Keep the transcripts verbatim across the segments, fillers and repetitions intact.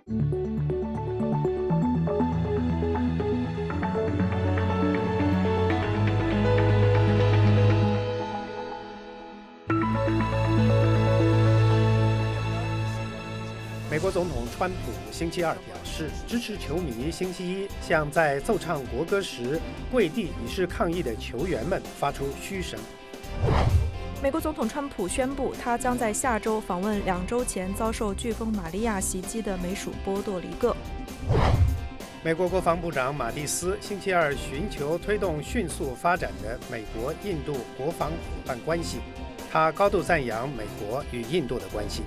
美国总统川普星期二表示，支持球迷星期一向在奏唱国歌时跪地以示抗议的球员们发出嘘声。 美国总统川普宣布，他将在下周访问两周前遭受飓风玛利亚袭击的美属波多黎各。 美国国防部长马蒂斯星期二寻求推动迅速发展的美国印度国防伙伴关系，他高度赞扬美国与印度的关系。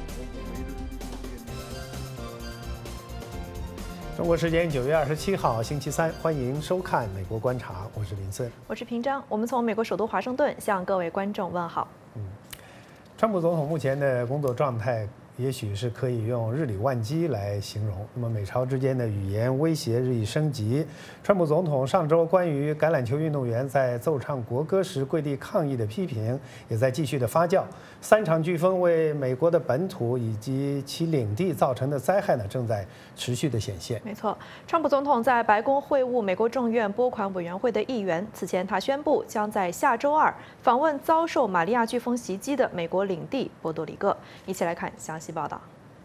中国时间九月二十七号星期三，欢迎收看《美国观察》，我是林森， 我是平章。我们从美国首都华盛顿向各位观众问好。 嗯，川普总统目前的工作状态，也许是可以用日理万机来形容。那么，美朝之间的语言威胁日益升级。川普总统上周关于橄榄球运动员在奏唱国歌时跪地抗议的批评，也在继续的发酵。三场飓风为美国的本土以及其领地造成的灾害呢，正在持续的显现。 没错，川普总统在白宫会晤美国众院拨款委员会的议员。此前，他宣布将在下周二访问遭受玛利亚飓风袭击的美国领地波多黎各。一起来看详细报道。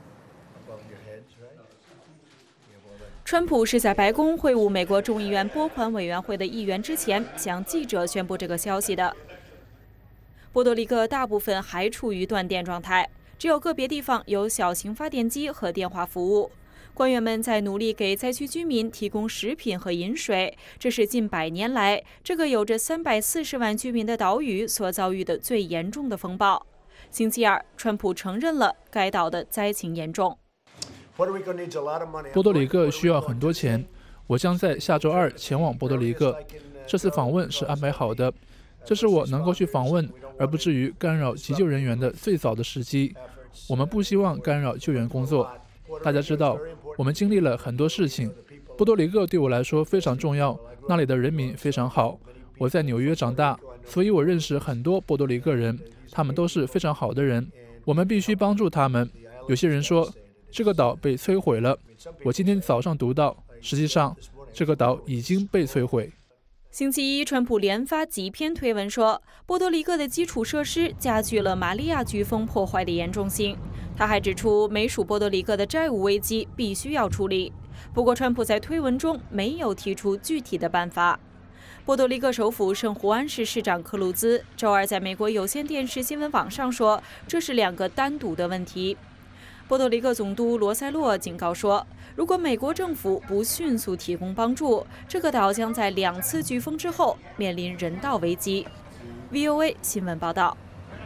川普是在白宫会晤美国众议院拨款委员会的议员之前，向记者宣布这个消息的。波多黎各大部分还处于断电状态，只有个别地方有小型发电机和电话服务。官员们在努力给灾区居民提供食品和饮水，这是近百年来这个有着三百四十万居民的岛屿所遭遇的最严重的风暴。星期二，川普承认了该岛的灾情严重。 波多黎各需要很多钱，我将在下周二前往波多黎各。这次访问是安排好的，这是我能够去访问而不至于干扰急救人员的最早的时机。我们不希望干扰救援工作。大家知道，我们经历了很多事情。波多黎各对我来说非常重要，那里的人民非常好。我在纽约长大，所以我认识很多波多黎各人，他们都是非常好的人。我们必须帮助他们。有些人说这个岛被摧毁了，我今天早上读到，实际上这个岛已经被摧毁。 星期一，川普连发几篇推文说，波多黎各的基础设施加剧了玛利亚飓风破坏的严重性。他还指出，美属波多黎各的债务危机必须要处理。不过，川普在推文中没有提出具体的办法。波多黎各首府圣胡安市市长克鲁兹周二在美国有线电视新闻网上说，这是两个单独的问题。波多黎各总督罗塞洛警告说，如果美国政府不迅速提供帮助，这个岛将在两次飓风之后面临人道危机。V O A 新闻报道。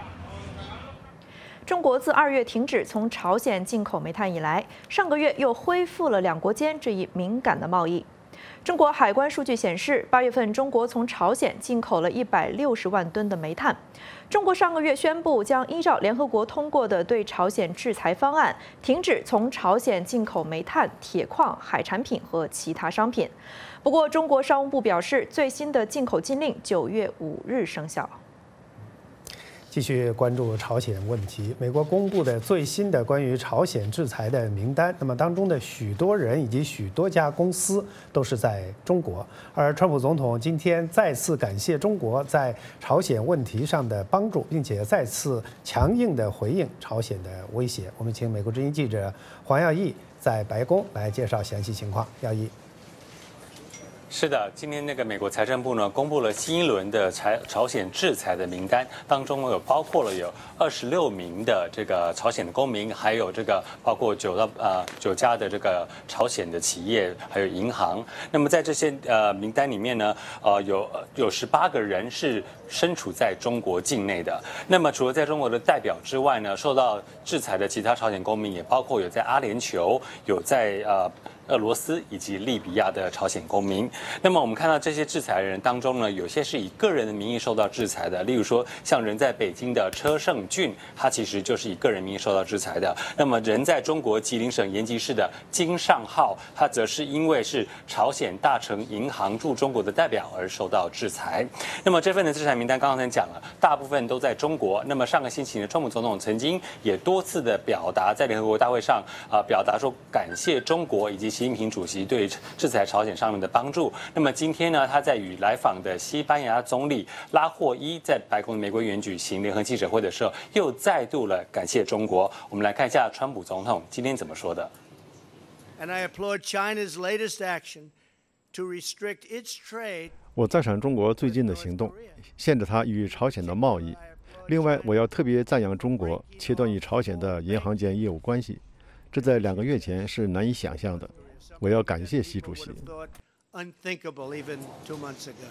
中国自二月停止从朝鲜进口煤炭以来，上个月又恢复了两国间这一敏感的贸易。中国海关数据显示，八月份中国从朝鲜进口了一百六十万吨的煤炭。中国上个月宣布将依照联合国通过的对朝鲜制裁方案，停止从朝鲜进口煤炭、铁矿、海产品和其他商品。不过，中国商务部表示，最新的进口禁令九月五日生效。 继续关注朝鲜问题，美国公布的最新的关于朝鲜制裁的名单，那么当中的许多人以及许多家公司都是在中国。而川普总统今天再次感谢中国在朝鲜问题上的帮助，并且再次强硬的回应朝鲜的威胁。我们请美国之音记者黄耀义在白宫来介绍详细情况。耀义。 是的，今天那个美国财政部呢公布了新一轮的朝朝鲜制裁的名单，当中有包括了有二十六名的这个朝鲜的公民，还有这个包括九到呃九家的这个朝鲜的企业，还有银行。那么在这些呃名单里面呢，呃有有十八个人是身处在中国境内的。那么除了在中国的代表之外呢，受到制裁的其他朝鲜公民也包括有在阿联酋，有在呃。 俄罗斯以及利比亚的朝鲜公民。那么我们看到这些制裁人当中呢，有些是以个人的名义受到制裁的，例如说像人在北京的车胜俊，他其实就是以个人名义受到制裁的。那么人在中国吉林省延吉市的金尚浩，他则是因为是朝鲜大成银行驻中国的代表而受到制裁。那么这份的制裁名单刚才讲了，大部分都在中国。那么上个星期呢，川普总统曾经也多次的表达在联合国大会上啊、呃，表达说感谢中国以及习近平主席对制裁朝鲜上面的帮助。那么今天呢，他在与来访的西班牙总理拉霍伊在白宫的美国园举行联合记者会的时候，又再度了感谢中国。我们来看一下川普总统今天怎么说的。 And I applaud China's latest action to restrict its trade. 我赞赏中国最近的行动，限制它与朝鲜的贸易。另外，我要特别赞扬中国切断与朝鲜的银行间业务关系，这在两个月前是难以想象的。我要感谢习主席。 Unthinkable even two months ago.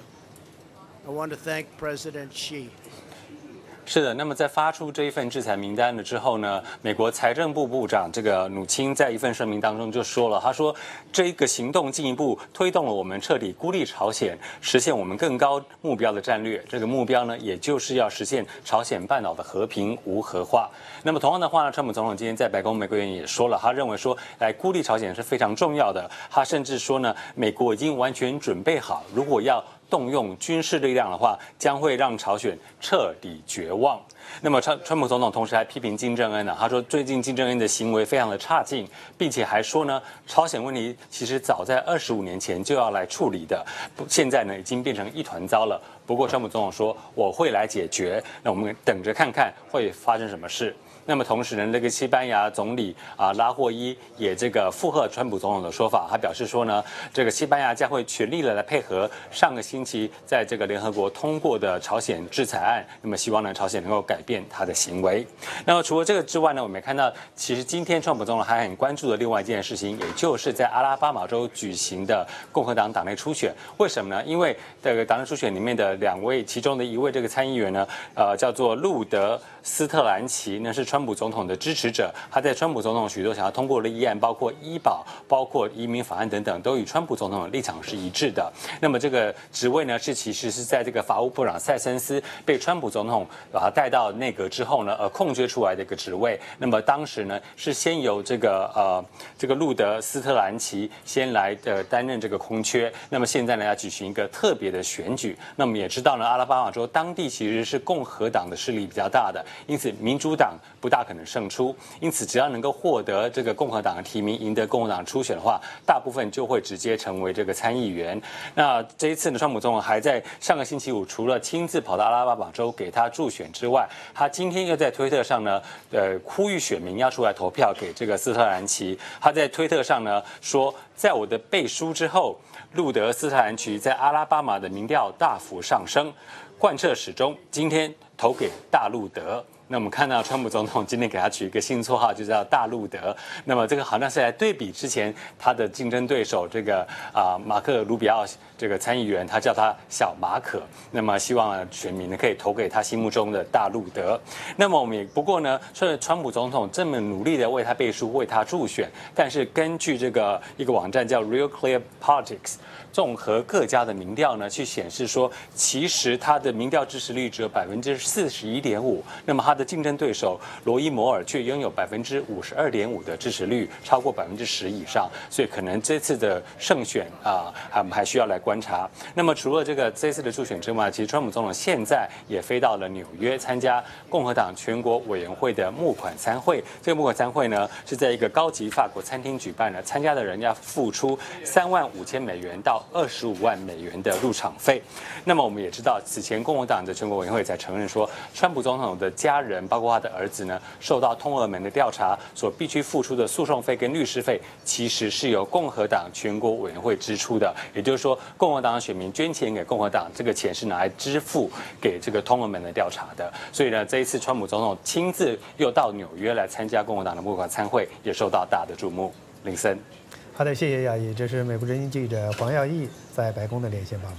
I want to thank President Xi. 是的，那么在发出这一份制裁名单了之后呢，美国财政部部长这个努钦在一份声明当中就说了，他说这个行动进一步推动了我们彻底孤立朝鲜，实现我们更高目标的战略。这个目标呢，也就是要实现朝鲜半岛的和平无核化。那么同样的话呢，川普总统今天在白宫玫瑰园也说了，他认为说来孤立朝鲜是非常重要的。他甚至说呢，美国已经完全准备好，如果要动用军事力量的话，将会让朝鲜彻底绝望。那么川川普总统同时还批评金正恩呢、啊，他说最近金正恩的行为非常的差劲，并且还说呢，朝鲜问题其实早在二十五年前就要来处理的，现在呢已经变成一团糟了。不过川普总统说我会来解决，那我们等着看看会发生什么事。那么同时呢，这个西班牙总理啊拉霍伊也这个附和川普总统的说法，他表示说呢，这个西班牙将会全力的来配合上个星期在这个联合国通过的朝鲜制裁案，那么希望呢朝鲜能够改变他的行为。那么除了这个之外呢，我们也看到，其实今天川普总统还很关注的另外一件事情，也就是在阿拉巴马州举行的共和党党内初选。为什么呢？因为这个党内初选里面的两位，其中的一位这个参议员呢，呃，叫做路德斯特兰奇，那是川普总统的支持者，他在川普总统许多想要通过的议案，包括医保、包括移民法案等等，都与川普总统的立场是一致的。那么这个职位呢，是其实是在这个法务部长塞森斯被川普总统把他带到内阁之后呢，呃，空缺出来的一个职位。那么当时呢，是先由这个呃这个路德斯特兰奇先来呃担任这个空缺。那么现在呢，要举行一个特别的选举。那么也知道呢，阿拉巴马州当地其实是共和党的势力比较大的，因此民主党不大可能胜出。因此，只要能够获得这个共和党的提名，赢得共和党初选的话，大部分就会直接成为这个参议员。那这一次呢，川普总统还在上个星期五，除了亲自跑到阿拉巴马州给他助选之外，他今天又在推特上呢，呃，呼吁选民要出来投票给这个斯特兰奇。他在推特上呢说，在我的背书之后，路德斯特兰奇在阿拉巴马的民调大幅上升，贯彻始终，今天投给大路德。那我们看到川普总统今天给他取一个新绰号，就叫大路德。那么这个好像是来对比之前他的竞争对手这个啊、呃、马克卢比奥这个参议员，他叫他小马可。那么希望选民呢可以投给他心目中的大路德。那么我们也不过呢，虽然川普总统这么努力的为他背书、为他助选，但是根据这个一个网站叫 Real Clear Politics。综合各家的民调呢，去显示说，其实他的民调支持率只有百分之四十一点五，那么他的竞争对手罗伊摩尔却拥有百分之五十二点五的支持率，超过百分之十以上，所以可能这次的胜选啊，还还需要来观察。那么除了这个这次的助选之外，其实川普总统现在也飞到了纽约参加共和党全国委员会的募款餐会。这个募款餐会呢，是在一个高级法国餐厅举办的，参加的人要付出三万五千美元到二十五万美元的入场费。那么我们也知道，此前共和党的全国委员会才承认说，川普总统的家人，包括他的儿子呢，受到通俄门的调查所必须付出的诉讼费跟律师费，其实是由共和党全国委员会支出的。也就是说，共和党的选民捐钱给共和党，这个钱是拿来支付给这个通俄门的调查的。所以呢，这一次川普总统亲自又到纽约来参加共和党的募款餐会，也受到大的注目。林森。 好的，谢谢亚裔。这是美国之音记者黄耀义在白宫的连线报道。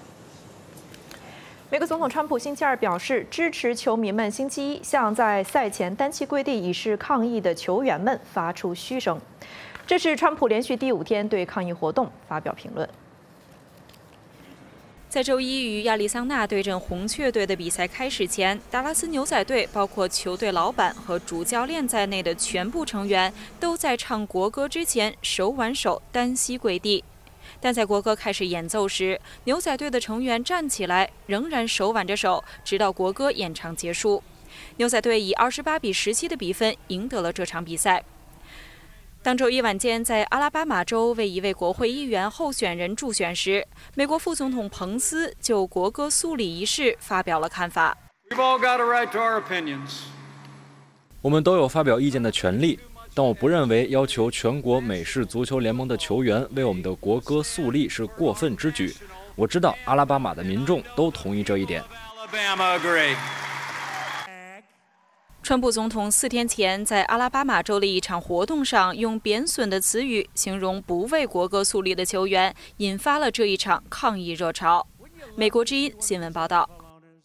美国总统川普星期二表示，支持球迷们星期一向在赛前单膝跪地以示抗议的球员们发出嘘声。 这是川普连续第五天对抗议活动发表评论。 在周一与亚利桑那对阵红雀队的比赛开始前，达拉斯牛仔队包括球队老板和主教练在内的全部成员都在唱国歌之前手挽手单膝跪地。但在国歌开始演奏时，牛仔队的成员站起来，仍然手挽着手，直到国歌演唱结束。牛仔队以二十八比十七的比分赢得了这场比赛。当周一晚间在阿拉巴马州为一位国会议员候选人助选时，美国副总统彭斯就国歌肃礼仪式发表了看法。 我们都有发表意见的权利，但我不认为要求全国美式足球联盟的球员为我们的国歌肃立是过分之举。我知道阿拉巴马的民众都同意这一点。 川普总统四天前在阿拉巴马州的一场活动上，用贬损的词语形容不为国歌肃立的球员，引发了这一场抗议热潮。美国之音新闻报道。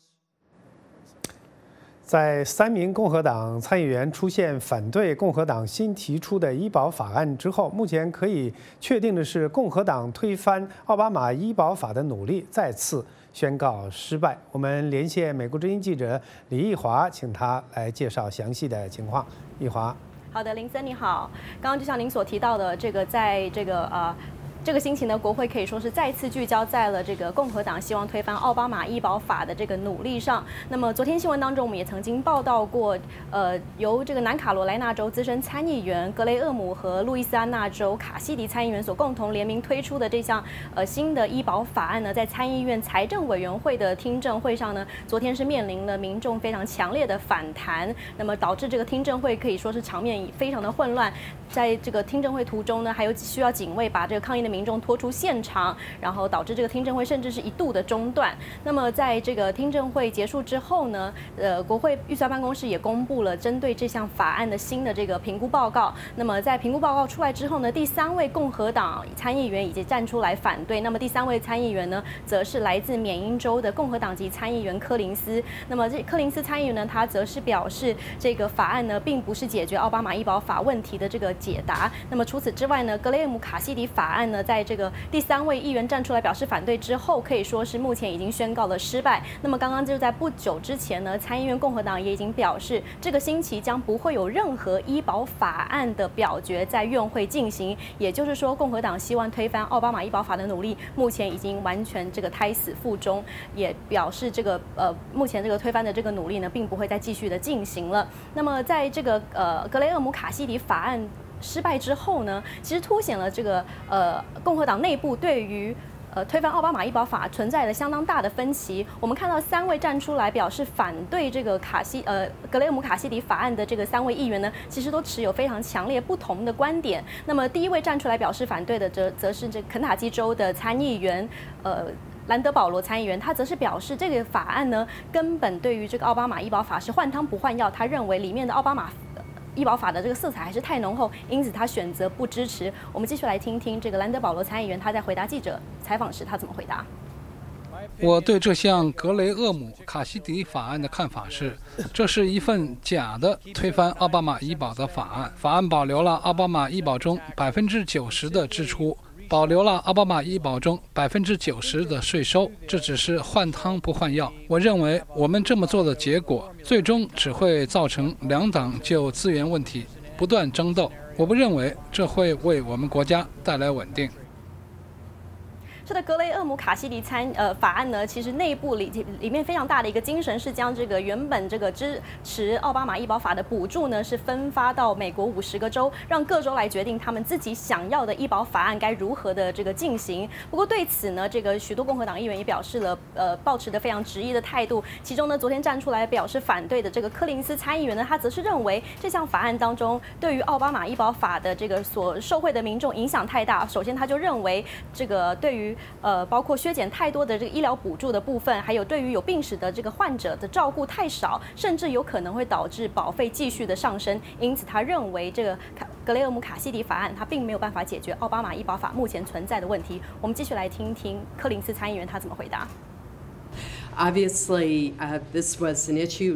在三名共和党参议员出现反对共和党新提出的医保法案之后，目前可以确定的是，共和党推翻奥巴马医保法的努力再次宣告失败。我们连线美国之音记者李义华，请他来介绍详细的情况。义华， 好的，林森你好。刚刚就像您所提到的，这个在这个呃。这个星期呢，国会可以说是再次聚焦在了这个共和党希望推翻奥巴马医保法的这个努力上。那么昨天新闻当中，我们也曾经报道过，呃，由这个南卡罗来纳州资深参议员格雷厄姆和路易斯安那州卡西迪参议员所共同联名推出的这项呃新的医保法案呢，在参议院财政委员会的听证会上呢，昨天是面临了民众非常强烈的反弹，那么导致这个听证会可以说是场面非常的混乱。在这个听证会途中呢，还有需要警卫把这个抗议的民众拖出现场，然后导致这个听证会甚至是一度的中断。那么在这个听证会结束之后呢，呃，国会预算办公室也公布了针对这项法案的新的这个评估报告。那么在评估报告出来之后呢，第三位共和党参议员已经站出来反对。那么第三位参议员呢，则是来自缅因州的共和党籍参议员柯林斯。那么这柯林斯参议员呢，他则是表示，这个法案呢，并不是解决奥巴马医保法问题的这个解答。那么除此之外呢，格雷厄姆卡西迪法案呢，在这个第三位议员站出来表示反对之后，可以说是目前已经宣告了失败。那么刚刚就在不久之前呢，参议院共和党也已经表示，这个星期将不会有任何医保法案的表决在院会进行。也就是说，共和党希望推翻奥巴马医保法的努力，目前已经完全这个胎死腹中，也表示这个呃目前这个推翻的这个努力呢，并不会再继续的进行了。那么在这个呃格雷厄姆卡西迪法案失败之后呢，其实凸显了这个呃共和党内部对于呃推翻奥巴马医保法存在了相当大的分歧。我们看到三位站出来表示反对这个卡西呃格雷厄姆卡西迪法案的这个三位议员呢，其实都持有非常强烈不同的观点。那么第一位站出来表示反对的，则则是这肯塔基州的参议员呃。兰德保罗参议员，他则是表示，这个法案呢，根本对于这个奥巴马医保法是换汤不换药。他认为里面的奥巴马医保法的这个色彩还是太浓厚，因此他选择不支持。我们继续来听听这个兰德保罗参议员他在回答记者采访时他怎么回答。 我对这项格雷厄姆卡西迪法案的看法是，这是一份假的推翻奥巴马医保的法案。法案保留了奥巴马医保中百分之九十的支出，保留了奥巴马医保中百分之九十的税收，这只是换汤不换药。我认为我们这么做的结果，最终只会造成两党就资源问题不断争斗。我不认为这会为我们国家带来稳定。 是的，格雷厄姆卡西迪参呃法案呢，其实内部里里面非常大的一个精神是将这个原本这个支持奥巴马医保法的补助呢，是分发到美国五十个州，让各州来决定他们自己想要的医保法案该如何的这个进行。不过对此呢，这个许多共和党议员也表示了呃抱持的非常执意的态度。其中呢，昨天站出来表示反对的这个柯林斯参议员呢，他则是认为这项法案当中对于奥巴马医保法的这个所受惠的民众影响太大。首先他就认为这个对于呃，包括削减太多的这个医疗补助的部分，还有对于有病史的这个患者的照顾太少，甚至有可能会导致保费继续的上升。因此，他认为这个格雷厄姆卡西迪法案，它并没有办法解决奥巴马医保法目前存在的问题。我们继续来听听柯林斯参议员他怎么回答。 Obviously, uh, this was an issue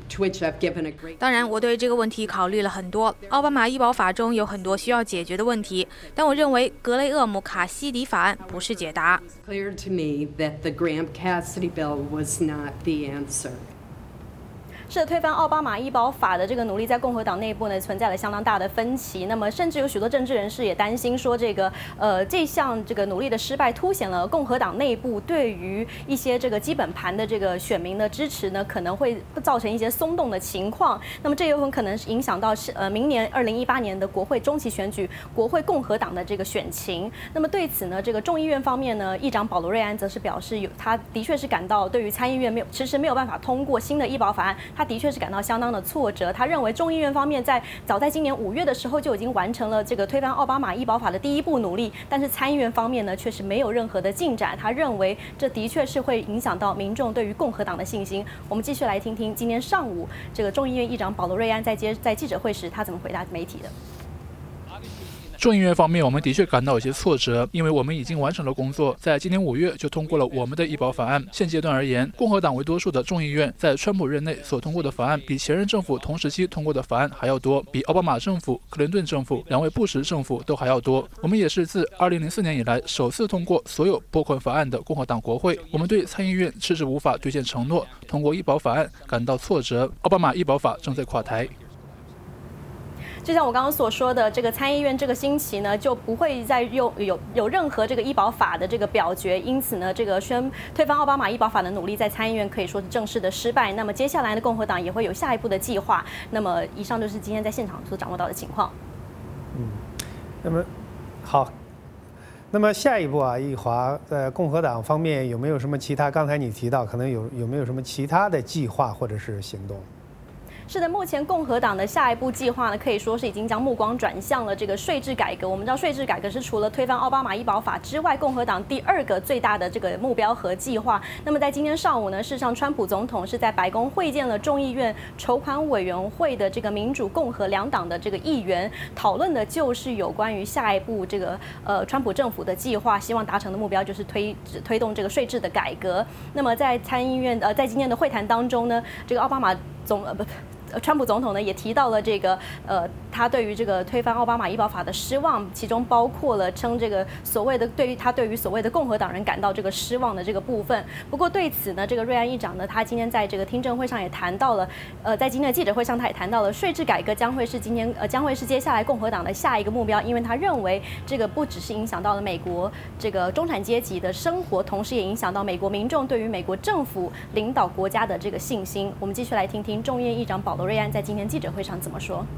当然，我对这个问题考虑了很多。奥巴马医保法中有很多需要解决的问题，但我认为格雷厄姆卡西迪法案不是解答。 是推翻奥巴马医保法的这个努力，在共和党内部呢存在了相当大的分歧。那么，甚至有许多政治人士也担心说，这个呃这项这个努力的失败，凸显了共和党内部对于一些这个基本盘的这个选民的支持呢，可能会造成一些松动的情况。那么，这有很可能影响到是呃明年二零一八年的国会中期选举，国会共和党的这个选情。那么对此呢，这个众议院方面呢，议长保罗·瑞安则是表示有，他的确是感到对于参议院没有迟迟没有办法通过新的医保法案。他的确是感到相当的挫折。他认为众议院方面在早在今年五月的时候就已经完成了这个推翻奥巴马医保法的第一步努力，但是参议院方面呢却是没有任何的进展。他认为这的确是会影响到民众对于共和党的信心。我们继续来听听今天上午这个众议院议长保罗·瑞安在接在记者会时他怎么回答媒体的。 众议院方面，我们的确感到有些挫折，因为我们已经完成了工作，在今年五月就通过了我们的医保法案。现阶段而言，共和党为多数的众议院在川普任内所通过的法案，比前任政府同时期通过的法案还要多，比奥巴马政府、克林顿政府、两位布什政府都还要多。我们也是自二零零四年以来首次通过所有拨款法案的共和党国会。我们对参议院迟迟无法兑现承诺通过医保法案感到挫折。奥巴马医保法正在垮台。 就像我刚刚所说的，这个参议院这个星期呢，就不会再用有有任何这个医保法的这个表决，因此呢，这个宣推翻奥巴马医保法的努力在参议院可以说是正式的失败。那么接下来呢，共和党也会有下一步的计划。那么以上就是今天在现场所掌握到的情况。 嗯，那么好，那么下一步啊，易华在共和党方面有没有什么其他？刚才你提到可能有有没有什么其他的计划或者是行动？ 是的，目前共和党的下一步计划呢，可以说是已经将目光转向了这个税制改革。我们知道，税制改革是除了推翻奥巴马医保法之外，共和党第二个最大的这个目标和计划。那么在今天上午呢，事实上，川普总统是在白宫会见了众议院筹款委员会的这个民主、共和两党的这个议员，讨论的就是有关于下一步这个呃川普政府的计划，希望达成的目标就是推推动这个税制的改革。那么在参议院呃在今天的会谈当中呢，这个奥巴马总呃不。川普总统呢也提到了这个呃，他对于这个推翻奥巴马医保法的失望，其中包括了称这个所谓的对于他对于所谓的共和党人感到这个失望的这个部分。不过对此呢，这个瑞安议长呢，他今天在这个听证会上也谈到了，呃，在今天的记者会上他也谈到了税制改革将会是今天呃将会是接下来共和党的下一个目标，因为他认为这个不只是影响到了美国这个中产阶级的生活，同时也影响到美国民众对于美国政府领导国家的这个信心。我们继续来听听众议院议长保罗·瑞安在今天记者会上怎么说。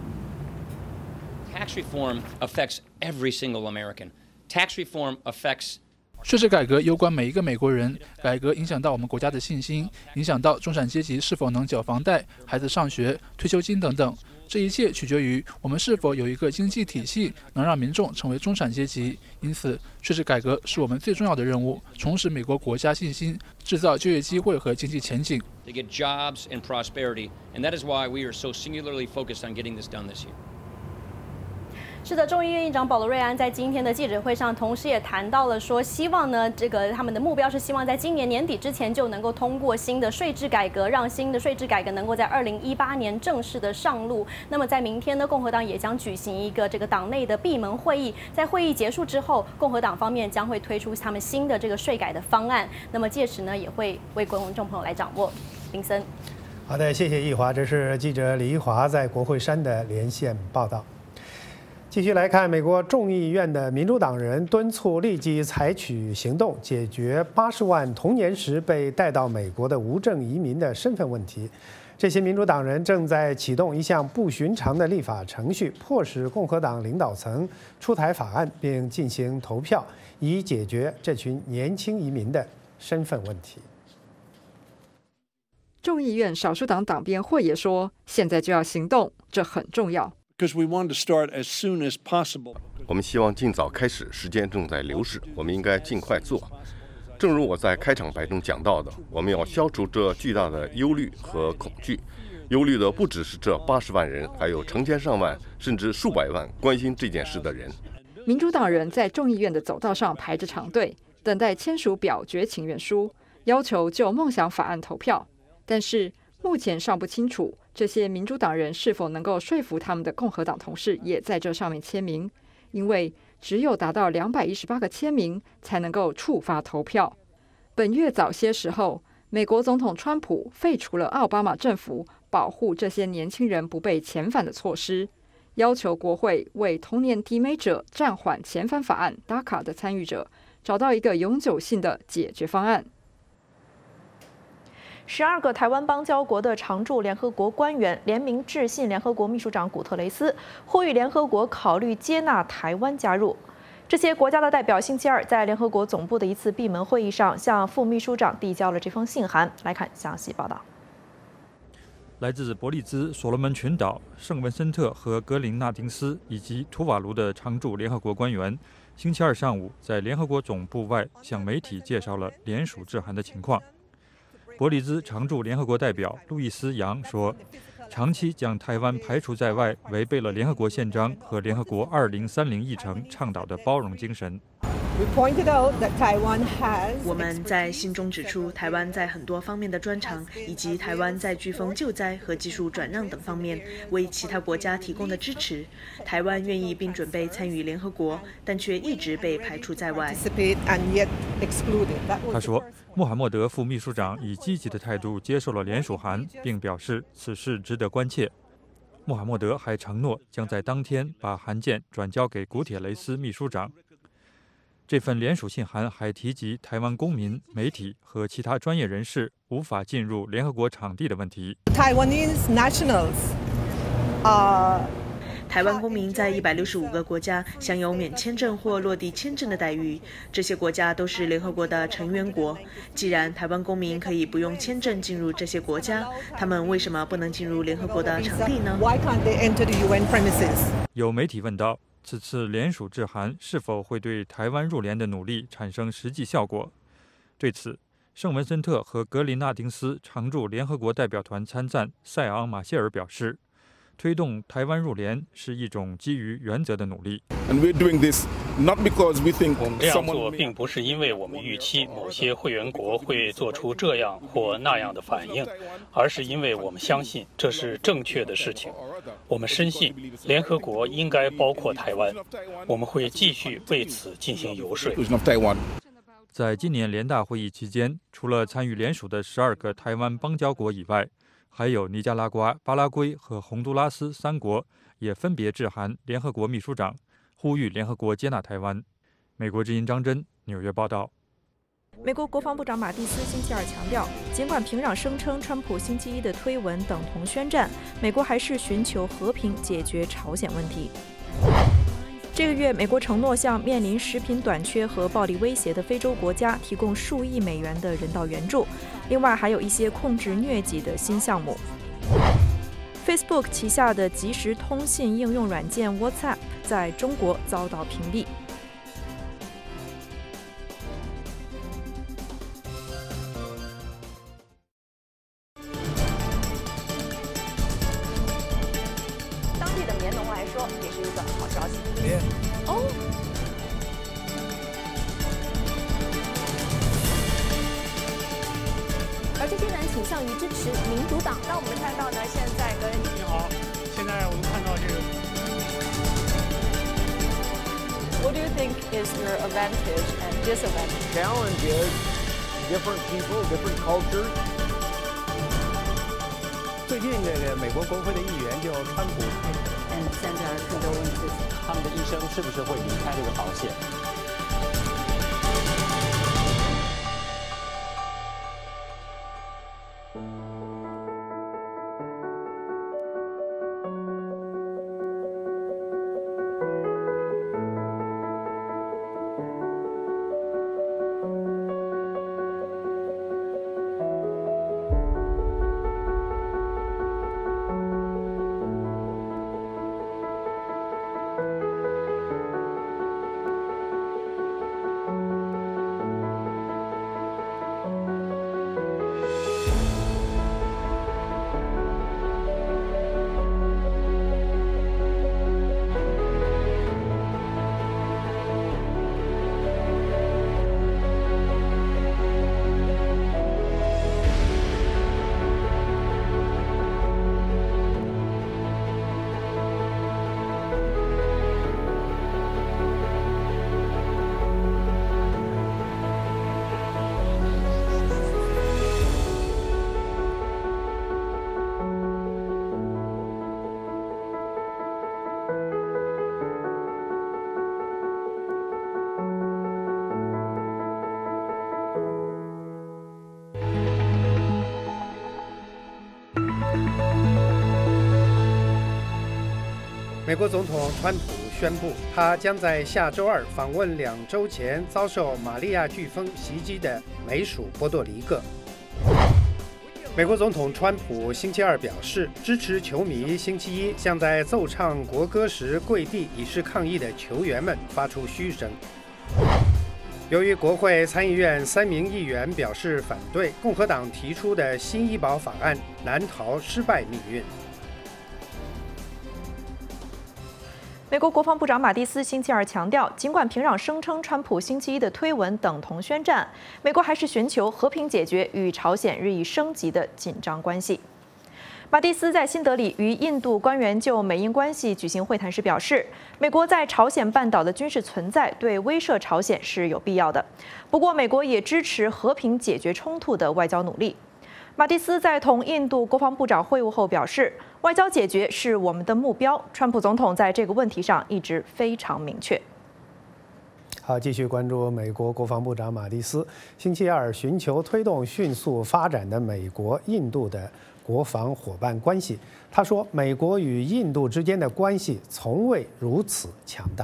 Tax reform affects every single American. Tax reform affects 税制改革攸关每一个美国人，改革影响到我们国家的信心，影响到中产阶级是否能缴房贷、孩子上学、退休金等等。这一切取决于我们是否有一个经济体系能让民众成为中产阶级。因此，税制改革是我们最重要的任务，重拾美国国家信心，制造就业机会和经济前景。 To get jobs and prosperity, and that is why we are so singularly focused on getting this done this year. 是的，众议院议长保罗·瑞安在今天的记者会上，同时也谈到了说，希望呢，这个他们的目标是希望在今年年底之前就能够通过新的税制改革，让新的税制改革能够在二零一八年正式的上路。那么在明天呢，共和党也将举行一个这个党内的闭门会议，在会议结束之后，共和党方面将会推出他们新的这个税改的方案。那么届时呢，也会为观众朋友来掌握。林森， 好的，谢谢易华，这是记者李一华在国会山的连线报道。继续来看，美国众议院的民主党人敦促立即采取行动，解决八十万童年时被带到美国的无证移民的身份问题。这些民主党人正在启动一项不寻常的立法程序，迫使共和党领导层出台法案，并进行投票，以解决这群年轻移民的身份问题。 众议院少数党党鞭会也说，现在就要行动，这很重要。 我们希望尽早开始，时间正在流逝，我们应该尽快做。正如我在开场白中讲到的，我们要消除这巨大的忧虑和恐惧。忧虑的不只是这八十万人，还有成千上万甚至数百万关心这件事的人。 民主党人在众议院的走道上排着长队，等待签署表决请愿书，要求就梦想法案投票。但是目前尚不清楚这些民主党人是否能够说服他们的共和党同事也在这上面签名，因为只有达到两百一十八个签名才能够触发投票。本月早些时候，美国总统川普废除了奥巴马政府保护这些年轻人不被遣返的措施，要求国会为童年抵美者暂缓遣返法案 D A C A 的参与者找到一个永久性的解决方案。 十二个台湾邦交国的常驻联合国官员联名致信联合国秘书长古特雷斯，呼吁联合国考虑接纳台湾加入。这些国家的代表星期二在联合国总部的一次闭门会议上，向副秘书长递交了这封信函。来看详细报道。 来自伯利兹、所罗门群岛、圣文森特和格林纳丁斯以及图瓦卢的常驻联合国官员，星期二上午在联合国总部外向媒体介绍了联署致函的情况。伯利兹常驻联合国代表路易斯·杨说，长期将台湾排除在外，违背了联合国宪章和联合国二零三零议程倡导的包容精神。 我们在信中指出，台湾在很多方面的专长，以及台湾在飓风救灾和技术转让等方面为其他国家提供的支持。台湾愿意并准备参与联合国，但却一直被排除在外。 他说，穆罕默德副秘书长以积极的态度接受了联署函，并表示此事值得关切。穆罕默德还承诺将在当天把函件转交给古铁雷斯秘书长。这份联署信函还提及台湾公民、媒体和其他专业人士无法进入联合国场地的问题。 Taiwanese nationals are台湾公民在一百六十五个国家享有免签证或落地签证的待遇，这些国家都是联合国的成员国。既然台湾公民可以不用签证进入这些国家，他们为什么不能进入联合国的场地呢？ 有媒体问道，此次联署致函是否会对台湾入联的努力产生实际效果？对此，圣文森特和格林纳丁斯常驻联合国代表团参赞塞昂·马歇尔表示，推动台湾入联是一种基于原则的努力。 我们这样做并不是因为我们预期某些会员国会做出这样或那样的反应，而是因为我们相信这是正确的事情。我们深信联合国应该包括台湾，我们会继续为此进行游说。 在今年联大会议期间，除了参与联署的十二个台湾邦交国以外，还有尼加拉瓜、巴拉圭和洪都拉斯三国也分别致函联合国秘书长，呼吁联合国接纳台湾。美国之音张真纽约报道。 美国国防部长马蒂斯星期二强调，尽管平壤声称川普星期一的推文等同宣战，美国还是寻求和平解决朝鲜问题。这个月，美国承诺向面临食品短缺和暴力威胁的非洲国家提供数亿美元的人道援助，另外还有一些控制疟疾的新项目。Facebook 旗下的即时通信应用软件 WhatsApp 在中国遭到屏蔽。当地的棉农来说，也是一个好消息。哦。 而这些人倾向于支持民主党。 那我们看到呢，现在跟你好，现在我们看到这个。 What do you think is your advantage and disadvantage? Challenge is different people, different cultures. 最近这个美国国会的议员就川普， 嗯，现在更多问题，他们的医生是不是会离开这个保险？ 美国总统川普宣布，他将在下周二访问两周前遭受玛利亚飓风袭击的美属波多黎各。美国总统川普星期二表示，支持球迷星期一向在奏唱国歌时跪地以示抗议的球员们发出嘘声。由于国会参议院三名议员表示反对，共和党提出的新医保法案难逃失败命运。 美国国防部长马蒂斯星期二强调，尽管平壤声称川普星期一的推文等同宣战，美国还是寻求和平解决与朝鲜日益升级的紧张关系。马蒂斯在新德里与印度官员就美印关系举行会谈时表示，美国在朝鲜半岛的军事存在对威慑朝鲜是有必要的，不过美国也支持和平解决冲突的外交努力。马蒂斯在同印度国防部长会晤后表示，外交解决是我们的目标。川普总统在这个问题上一直非常明确。 好，继续关注美国国防部长马蒂斯星期二寻求推动迅速发展的美国、印度的国防伙伴关系。他说，美国与印度之间的关系从未如此强大。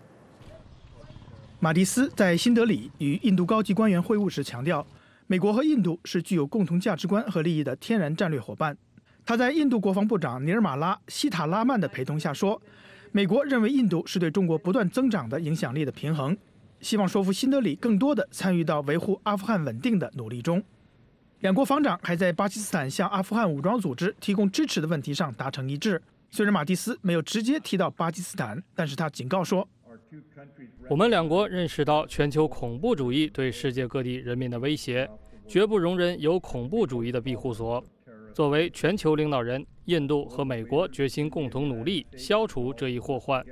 马蒂斯在新德里与印度高级官员会晤时强调，美国和印度是具有共同价值观和利益的天然战略伙伴。他在印度国防部长尼尔马拉·希塔拉曼的陪同下说，美国认为印度是对中国不断增长的影响力的平衡，希望说服新德里更多地参与到维护阿富汗稳定的努力中。两国防长还在巴基斯坦向阿富汗武装组织提供支持的问题上达成一致。虽然马蒂斯没有直接提到巴基斯坦，但是他警告说， 我们两国认识到全球恐怖主义对世界各地人民的威胁，绝不容忍有恐怖主义的庇护所。作为全球领导人，印度和美国决心共同努力消除这一祸患。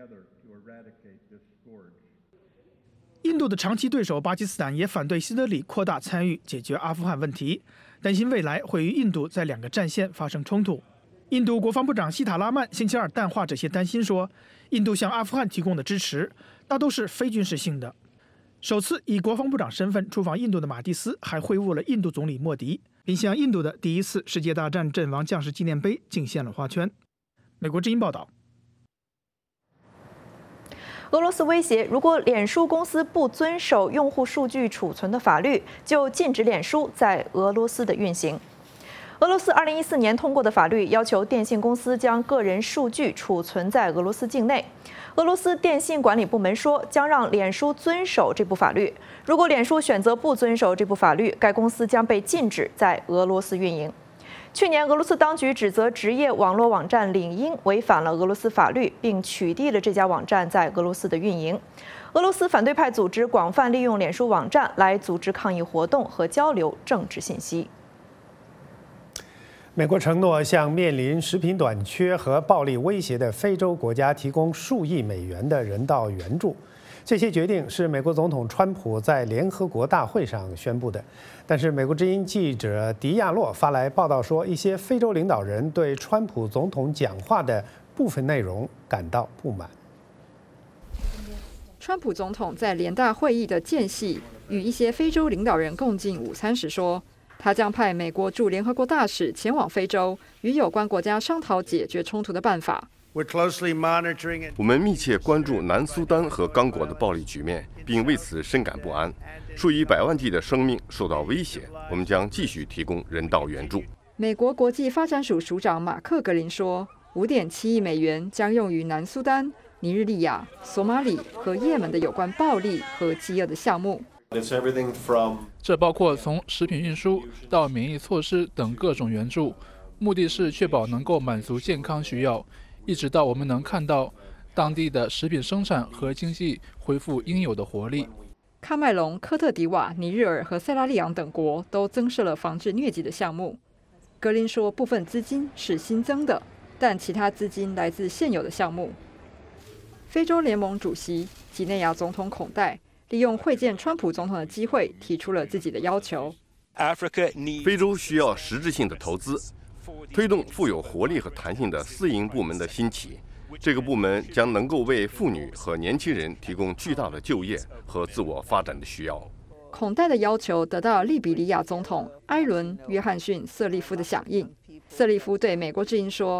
印度的长期对手巴基斯坦也反对新德里扩大参与解决阿富汗问题，担心未来会与印度在两个战线发生冲突。印度国防部长希塔拉曼星期二淡化这些担心，说印度向阿富汗提供的支持大都是非军事性的。首次以国防部长身份出访印度的马蒂斯还会晤了印度总理莫迪，并向印度的第一次世界大战阵亡将士纪念碑敬献了花圈。美国之音报道。 俄罗斯威胁，如果脸书公司不遵守用户数据储存的法律，就禁止脸书在俄罗斯的运行。俄罗斯二零一四年通过的法律要求电信公司将个人数据储存在俄罗斯境内。俄罗斯电信管理部门说，将让脸书遵守这部法律。如果脸书选择不遵守这部法律，该公司将被禁止在俄罗斯运营。去年，俄罗斯当局指责职业网络网站领英违反了俄罗斯法律，并取缔了这家网站在俄罗斯的运营。俄罗斯反对派组织广泛利用脸书网站来组织抗议活动和交流政治信息。 美国承诺向面临食品短缺和暴力威胁的非洲国家提供数亿美元的人道援助。这些决定是美国总统川普在联合国大会上宣布的。但是，美国之音记者迪亚洛发来报道说，一些非洲领导人对川普总统讲话的部分内容感到不满。 川普总统在联大会议的间隙与一些非洲领导人共进午餐时说，他将派美国驻联合国大使前往非洲，与有关国家商讨解决冲突的办法。 我们密切关注南苏丹和刚果的暴力局面，并为此深感不安。数以百万计的生命受到威胁，我们将继续提供人道援助。 美国国际发展署署长马克·格林说，五点七亿美元将用于南苏丹、尼日利亚、索马里和也门的有关暴力和饥饿的项目。 这包括从食品运输到免疫措施等各种援助，目的是确保能够满足健康需要，一直到我们能看到当地的食品生产和经济恢复应有的活力。 喀麦隆、科特迪瓦、尼日尔和塞拉利昂等国都增设了防治疟疾的项目。格林说，部分资金是新增的，但其他资金来自现有的项目。非洲联盟主席几内亚总统孔戴利用会见川普总统的机会，提出了自己的要求。 非洲需要实质性的投资，推动富有活力和弹性的私营部门的兴起。这个部门将能够为妇女和年轻人提供巨大的就业和自我发展的需要。 孔戴的要求得到利比里亚总统埃伦·约翰逊·瑟利夫的响应。瑟利夫对美国之音说，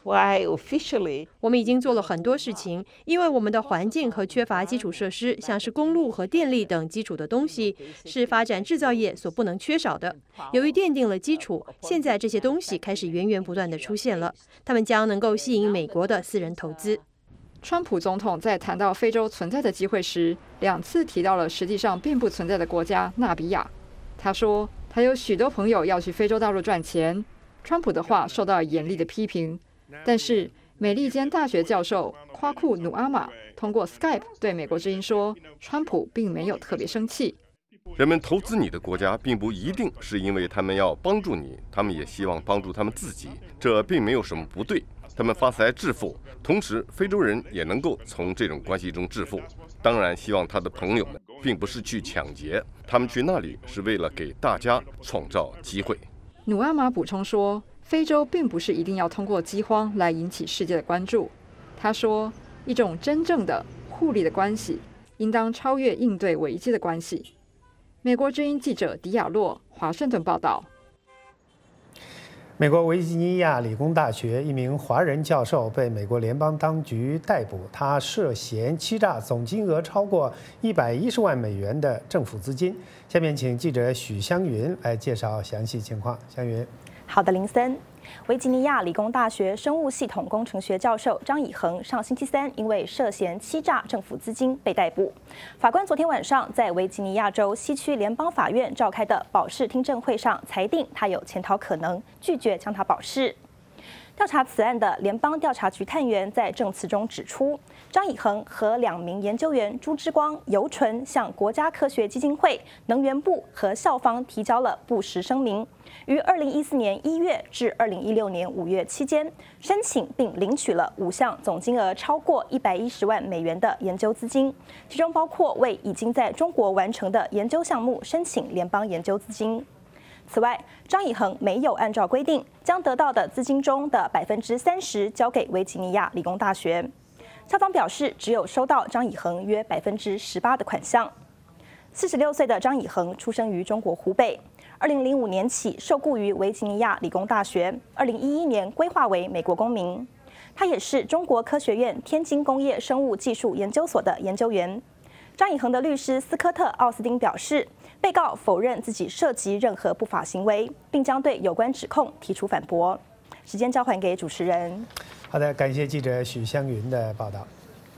why officially 我们已经做了很多事情，因为我们的环境和缺乏基础设施，像是公路和电力等基础的东西，是发展制造业所不能缺少的。由于奠定了基础，现在这些东西开始源源不断地出现了，他们将能够吸引美国的私人投资。 川普总统在谈到非洲存在的机会时，两次提到了实际上并不存在的国家纳比亚。他说，他有许多朋友要去非洲大陆赚钱。川普的话受到严厉的批评，但是美利坚大学教授夸库努阿玛通过 Skype 对美国之音说，川普并没有特别生气。 人们投资你的国家，并不一定是因为他们要帮助你，他们也希望帮助他们自己，这并没有什么不对。他们发财致富，同时非洲人也能够从这种关系中致富。当然，希望他的朋友们并不是去抢劫，他们去那里是为了给大家创造机会。 努阿玛补充说，非洲并不是一定要通过饥荒来引起世界的关注。他说，一种真正的互利的关系应当超越应对危机的关系。美国之音记者迪亚洛华盛顿报道。 美国维吉尼亚理工大学一名华人教授被美国联邦当局逮捕，他涉嫌欺诈总金额超过一百一十万美元的政府资金。下面请记者许湘云来介绍详细情况。湘云， 好的，林森。维吉尼亚理工大学生物系统工程学教授张以恒上星期三因为涉嫌欺诈政府资金被逮捕。法官昨天晚上在维吉尼亚州西区联邦法院召开的保释听证会上裁定他有潜逃可能，拒绝将他保释。调查此案的联邦调查局探员在证词中指出，张以恒和两名研究员朱之光、尤纯向国家科学基金会、能源部和校方提交了不实声明，于二零一四年一月至二零一六年五月期间，申请并领取了五项总金额超过一百一十万美元的研究资金，其中包括为已经在中国完成的研究项目申请联邦研究资金。此外，张以恒没有按照规定将得到的资金中的百分之三十交给维吉尼亚理工大学。校方表示，只有收到张以恒约百分之十八的款项。四十六岁的张以恒出生于中国湖北，二零零五年起受雇于维吉尼亚理工大学，二零一一年归化为美国公民。他也是中国科学院天津工业生物技术研究所的研究员。张以恒的律师斯科特·奥斯汀表示，被告否认自己涉及任何不法行为，并将对有关指控提出反驳。时间交还给主持人。 好的，感谢记者许湘云的报道。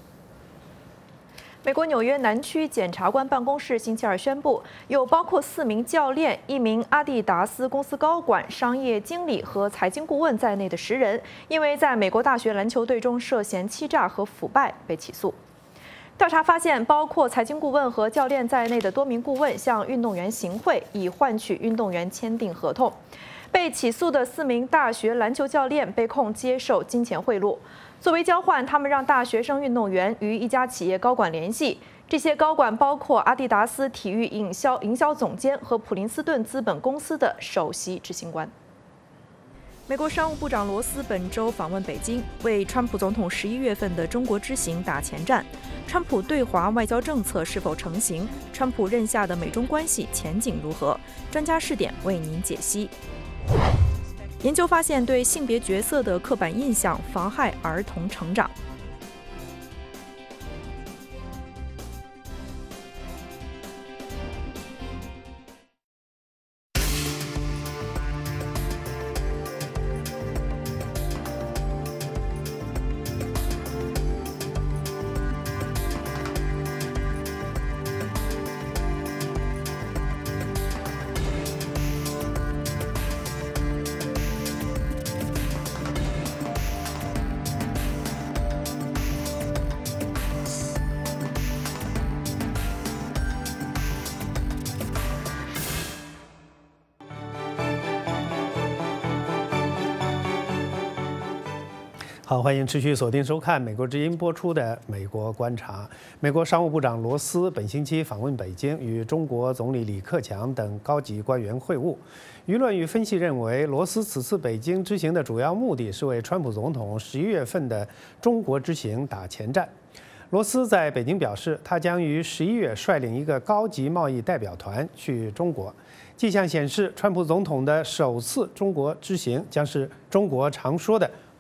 美国纽约南区检察官办公室星期二宣布，有包括四名教练、一名阿迪达斯公司高管、商业经理和财经顾问在内的十人，因为在美国大学篮球队中涉嫌欺诈和腐败被起诉。调查发现，包括财经顾问和教练在内的多名顾问向运动员行贿，以换取运动员签订合同。被起诉的四名大学篮球教练被控接受金钱贿赂。作为交换，他们让大学生运动员与一家企业高管联系。这些高管包括阿迪达斯体育营销营销总监和普林斯顿资本公司的首席执行官。美国商务部长罗斯本周访问北京，为川普总统十一月份的中国之行打前站。川普对华外交政策是否成型？川普任下的美中关系前景如何？专家视点为您解析。研究发现，对性别角色的刻板印象妨害儿童成长。 好，欢迎持续锁定收看美国之音播出的《美国观察》。美国商务部长罗斯本星期访问北京，与中国总理李克强等高级官员会晤。舆论与分析认为，罗斯此次北京之行的主要目的是为川普总统十一月份的中国之行打前站。罗斯在北京表示，他将于十一月率领一个高级贸易代表团去中国。迹象显示，川普总统的首次中国之行将是中国常说的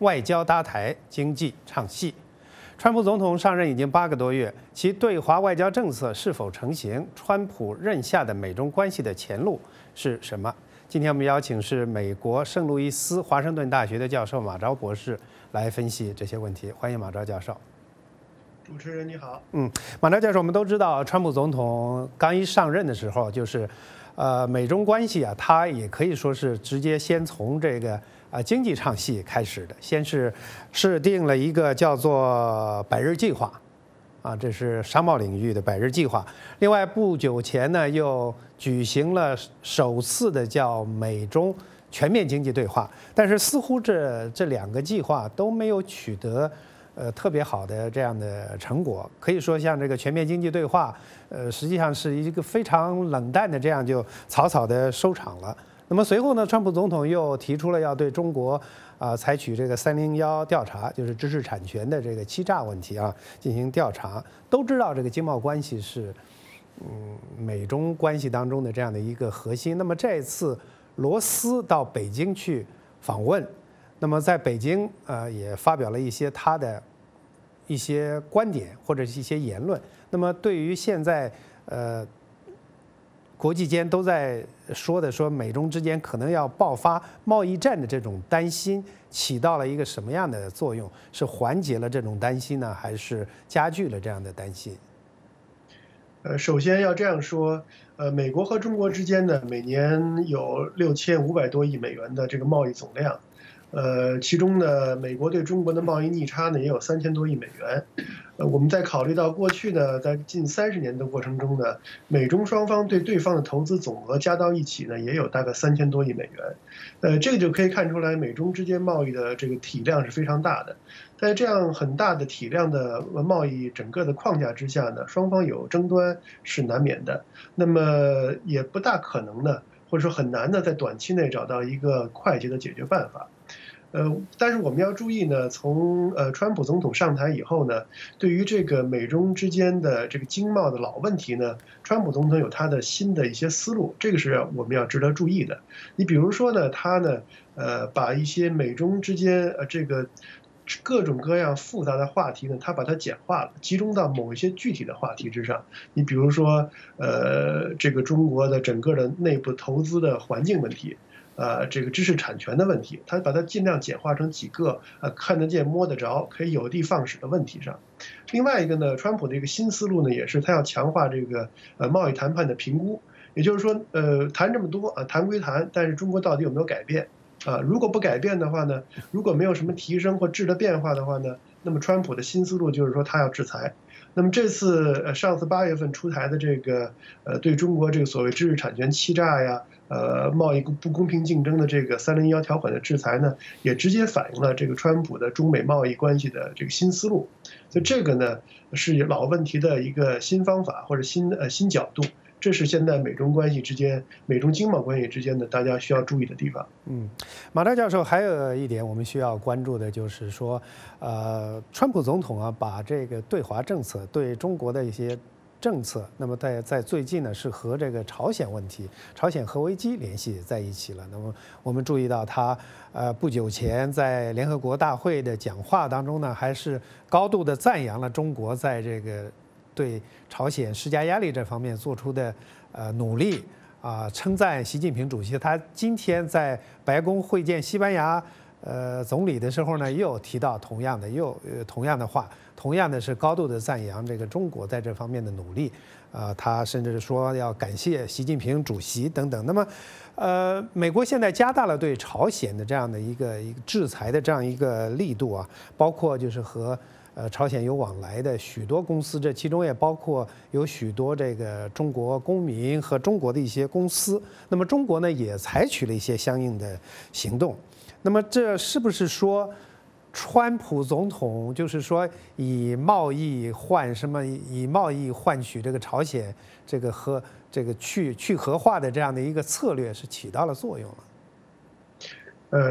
外交搭台，经济唱戏。川普总统上任已经八个多月，其对华外交政策是否成型？川普任下的美中关系的前路是什么？今天我们邀请是美国圣路易斯华盛顿大学的教授马昭博士来分析这些问题。欢迎马昭教授。 主持人你好。 嗯，马昭教授，我们都知道，川普总统刚一上任的时候，就是呃美中关系啊，他也可以说是直接先从这个啊经济唱戏开始的，先是制定了一个叫做百日计划。啊，这是商贸领域的百日计划。另外，不久前呢，又举行了首次的叫美中全面经济对话。但是，似乎这这两个计划都没有取得呃特别好的这样的成果。可以说，像这个全面经济对话，呃，实际上是一个非常冷淡的，这样就草草的收场了。那么随后呢，川普总统又提出了要对中国啊、呃、采取这个三零一调查，就是知识产权的这个欺诈问题啊进行调查。都知道这个经贸关系是嗯美中关系当中的这样的一个核心。那么这次罗斯到北京去访问，那么在北京呃也发表了一些他的一些观点或者是一些言论。那么对于现在呃。国际间都在说的，说美中之间可能要爆发贸易战的这种担心，起到了一个什么样的作用？是缓解了这种担心呢，还是加剧了这样的担心？ 呃，首先要这样说，呃，美国和中国之间呢，每年有六千五百多亿美元的这个贸易总量，呃，其中呢，美国对中国的贸易逆差呢也有三千多亿美元。呃，我们在考虑到过去呢，在近三十年的过程中呢，美中双方对对方的投资总额加到一起呢，也有大概三千多亿美元。呃，这个就可以看出来，美中之间贸易的这个体量是非常大的。在这样很大的体量的贸易整个的框架之下呢，双方有争端是难免的。那么也不大可能呢，或者说很难呢，在短期内找到一个快捷的解决办法。呃，但是我们要注意呢，从呃川普总统上台以后呢，对于这个美中之间的这个经贸的老问题呢，川普总统有他的新的一些思路，这个是我们要值得注意的。你比如说呢，他呢，呃，把一些美中之间呃这个各种各样复杂的话题呢，他把它简化了，集中到某一些具体的话题之上。你比如说，呃，这个中国的整个的内部投资的环境问题。呃，这个知识产权的问题，他把它尽量简化成几个呃看得见、摸得着、可以有的放矢的问题上。另外一个呢，川普的一个新思路呢，也是他要强化这个呃贸易谈判的评估，也就是说，呃，谈这么多啊，谈归谈，但是中国到底有没有改变啊？如果不改变的话呢，如果没有什么提升或质的变化的话呢，那么川普的新思路就是说他要制裁。那么这次呃上次八月份出台的这个呃对中国这个所谓知识产权欺诈呀。呃，贸易不公平竞争的这个三零一条款的制裁呢，也直接反映了这个川普的中美贸易关系的这个新思路。所以这个呢，是老问题的一个新方法或者新呃新角度。这是现在美中关系之间、美中经贸关系之间的大家需要注意的地方。 嗯，马昭教授，还有一点我们需要关注的就是说，呃，川普总统啊，把这个对华政策对中国的一些。政策，那么在在最近呢，是和这个朝鲜问题、朝鲜核危机联系在一起了。那么我们注意到他，呃，不久前在联合国大会的讲话当中呢，还是高度的赞扬了中国在这个对朝鲜施加压力这方面做出的呃努力啊，称赞习近平主席。他今天在白宫会见西班牙呃总理的时候呢，又提到同样的又呃同样的话。同样的是高度的赞扬这个中国在这方面的努力，啊、呃，他甚至说要感谢习近平主席等等。那么，呃，美国现在加大了对朝鲜的这样的一个一个制裁的这样一个力度啊，包括就是和呃朝鲜有往来的许多公司，这其中也包括有许多这个中国公民和中国的一些公司。那么中国呢也采取了一些相应的行动。那么这是不是说？川普总统就是说以贸易换什么？以贸易换取这个朝鲜这个和这个去去核化的这样的一个策略是起到了作用了。 呃，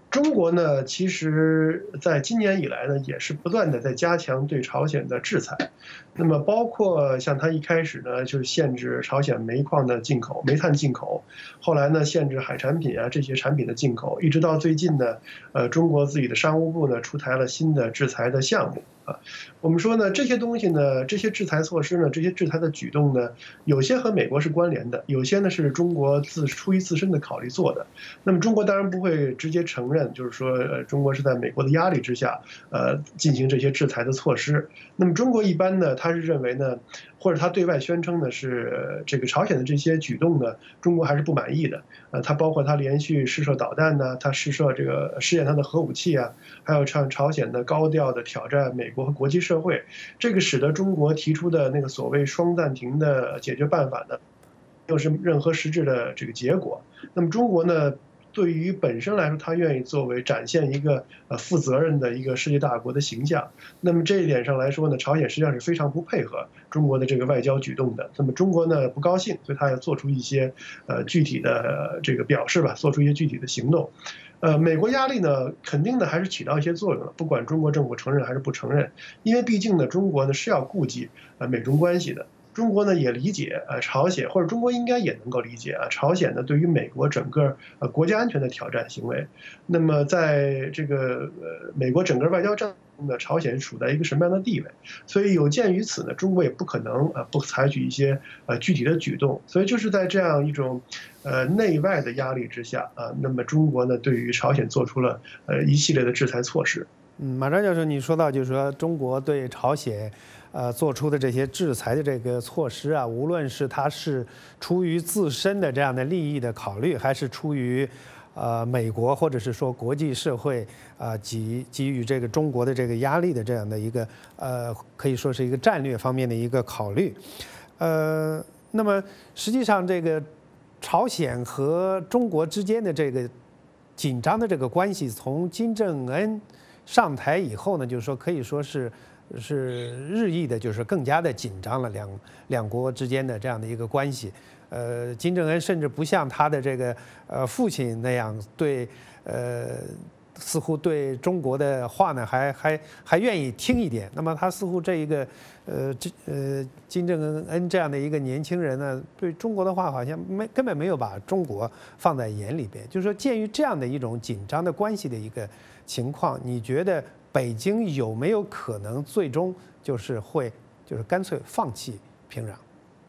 中国呢，其实在今年以来呢，也是不断的在加强对朝鲜的制裁。那么包括像它一开始呢，就是限制朝鲜煤矿的进口、煤炭进口，后来呢，限制海产品啊这些产品的进口，一直到最近呢，呃，中国自己的商务部呢出台了新的制裁的项目。啊，我们说呢，这些东西呢，这些制裁措施呢，这些制裁的举动呢，有些和美国是关联的，有些呢是中国自出于自身的考虑做的。那么中国当然不会直接承认，就是说，呃，中国是在美国的压力之下，呃，进行这些制裁的措施。那么中国一般呢，他是认为呢，或者他对外宣称呢是这个朝鲜的这些举动呢，中国还是不满意的。呃，它包括它连续试射导弹呢，它试射这个试验它的核武器啊，还有像朝鲜的高调的挑战美国和国际社会，这个使得中国提出的那个所谓双暂停的解决办法呢，又是任何实质的这个结果。那么中国呢，对于本身来说，他愿意作为展现一个呃负责任的一个世界大国的形象。那么这一点上来说呢，朝鲜实际上是非常不配合中国的这个外交举动的。那么中国呢不高兴，所以他要做出一些呃具体的这个表示吧，做出一些具体的行动。呃，美国压力呢，肯定呢还是起到一些作用的，不管中国政府承认还是不承认，因为毕竟呢，中国呢是要顾及呃美中关系的。中国呢也理解呃朝鲜，或者中国应该也能够理解啊朝鲜呢对于美国整个呃国家安全的挑战行为。那么在这个呃美国整个外交战中呢，朝鲜处在一个什么样的地位？所以有鉴于此呢，中国也不可能啊不采取一些呃具体的举动。所以就是在这样一种呃内外的压力之下啊，那么中国呢对于朝鲜做出了呃一系列的制裁措施。 嗯，马昭教授，你说到就是说中国对朝鲜。呃，做出的这些制裁的这个措施啊，无论是它是出于自身的这样的利益的考虑，还是出于呃美国或者是说国际社会啊、呃、给给予这个中国的这个压力的这样的一个呃，可以说是一个战略方面的一个考虑。呃，那么实际上这个朝鲜和中国之间的这个紧张的这个关系，从金正恩上台以后呢，就是说可以说是。是日益的，就是更加的紧张了，两两国之间的这样的一个关系。呃，金正恩甚至不像他的这个呃父亲那样对，呃，似乎对中国的话呢，还还还愿意听一点。那么他似乎这一个，呃，这呃金正恩这样的一个年轻人呢，对中国的话好像没根本没有把中国放在眼里边。就是说，鉴于这样的一种紧张的关系的一个情况，你觉得？北京有没有可能最终就是会就是干脆放弃平壤？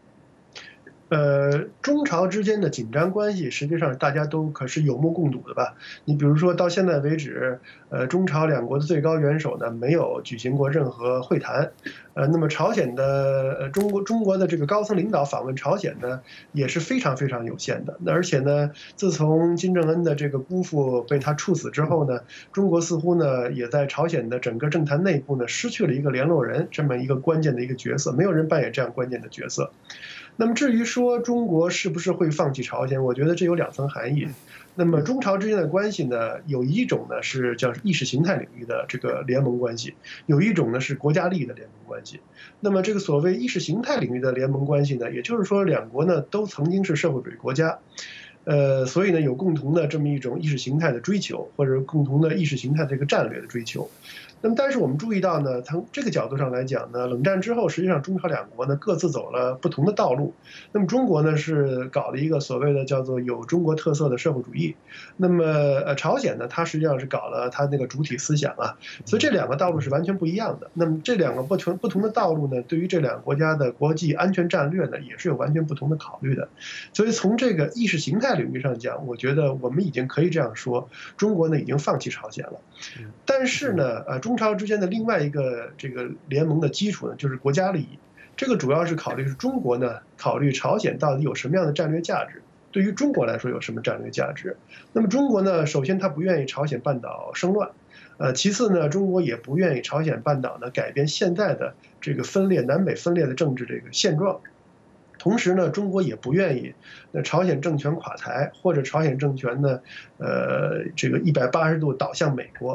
呃，中朝之间的紧张关系，实际上大家都可是有目共睹的吧？你比如说到现在为止，呃，中朝两国的最高元首呢没有举行过任何会谈，呃，那么朝鲜的呃中国中国的这个高层领导访问朝鲜呢也是非常非常有限的。那而且呢，自从金正恩的这个姑父被他处死之后呢，中国似乎呢也在朝鲜的整个政坛内部呢失去了一个联络人这么一个关键的一个角色，没有人扮演这样关键的角色。那么至于说中国是不是会放弃朝鲜，我觉得这有两层含义。那么中朝之间的关系呢，有一种呢是叫意识形态领域的这个联盟关系，有一种呢是国家利益的联盟关系。那么这个所谓意识形态领域的联盟关系呢，也就是说两国呢都曾经是社会主义国家，呃，所以呢有共同的这么一种意识形态的追求，或者共同的意识形态这个战略的追求。那么，但是我们注意到呢，从这个角度上来讲呢，冷战之后，实际上中朝两国呢各自走了不同的道路。那么中国呢是搞了一个所谓的叫做有中国特色的社会主义，那么呃朝鲜呢，它实际上是搞了它那个主体思想啊，所以这两个道路是完全不一样的。那么这两个不同不同的道路呢，对于这两个国家的国际安全战略呢，也是有完全不同的考虑的。所以从这个意识形态领域上讲，我觉得我们已经可以这样说，中国呢已经放弃朝鲜了。但是呢，呃中。中朝之间的另外一个这个联盟的基础呢，就是国家利益。这个主要是考虑是中国呢，考虑朝鲜到底有什么样的战略价值，对于中国来说有什么战略价值。那么中国呢，首先他不愿意朝鲜半岛生乱，呃，其次呢，中国也不愿意朝鲜半岛呢改变现在的这个分裂南北分裂的政治这个现状。同时呢，中国也不愿意那朝鲜政权垮台，或者朝鲜政权呢，呃，这个一百八十度倒向美国。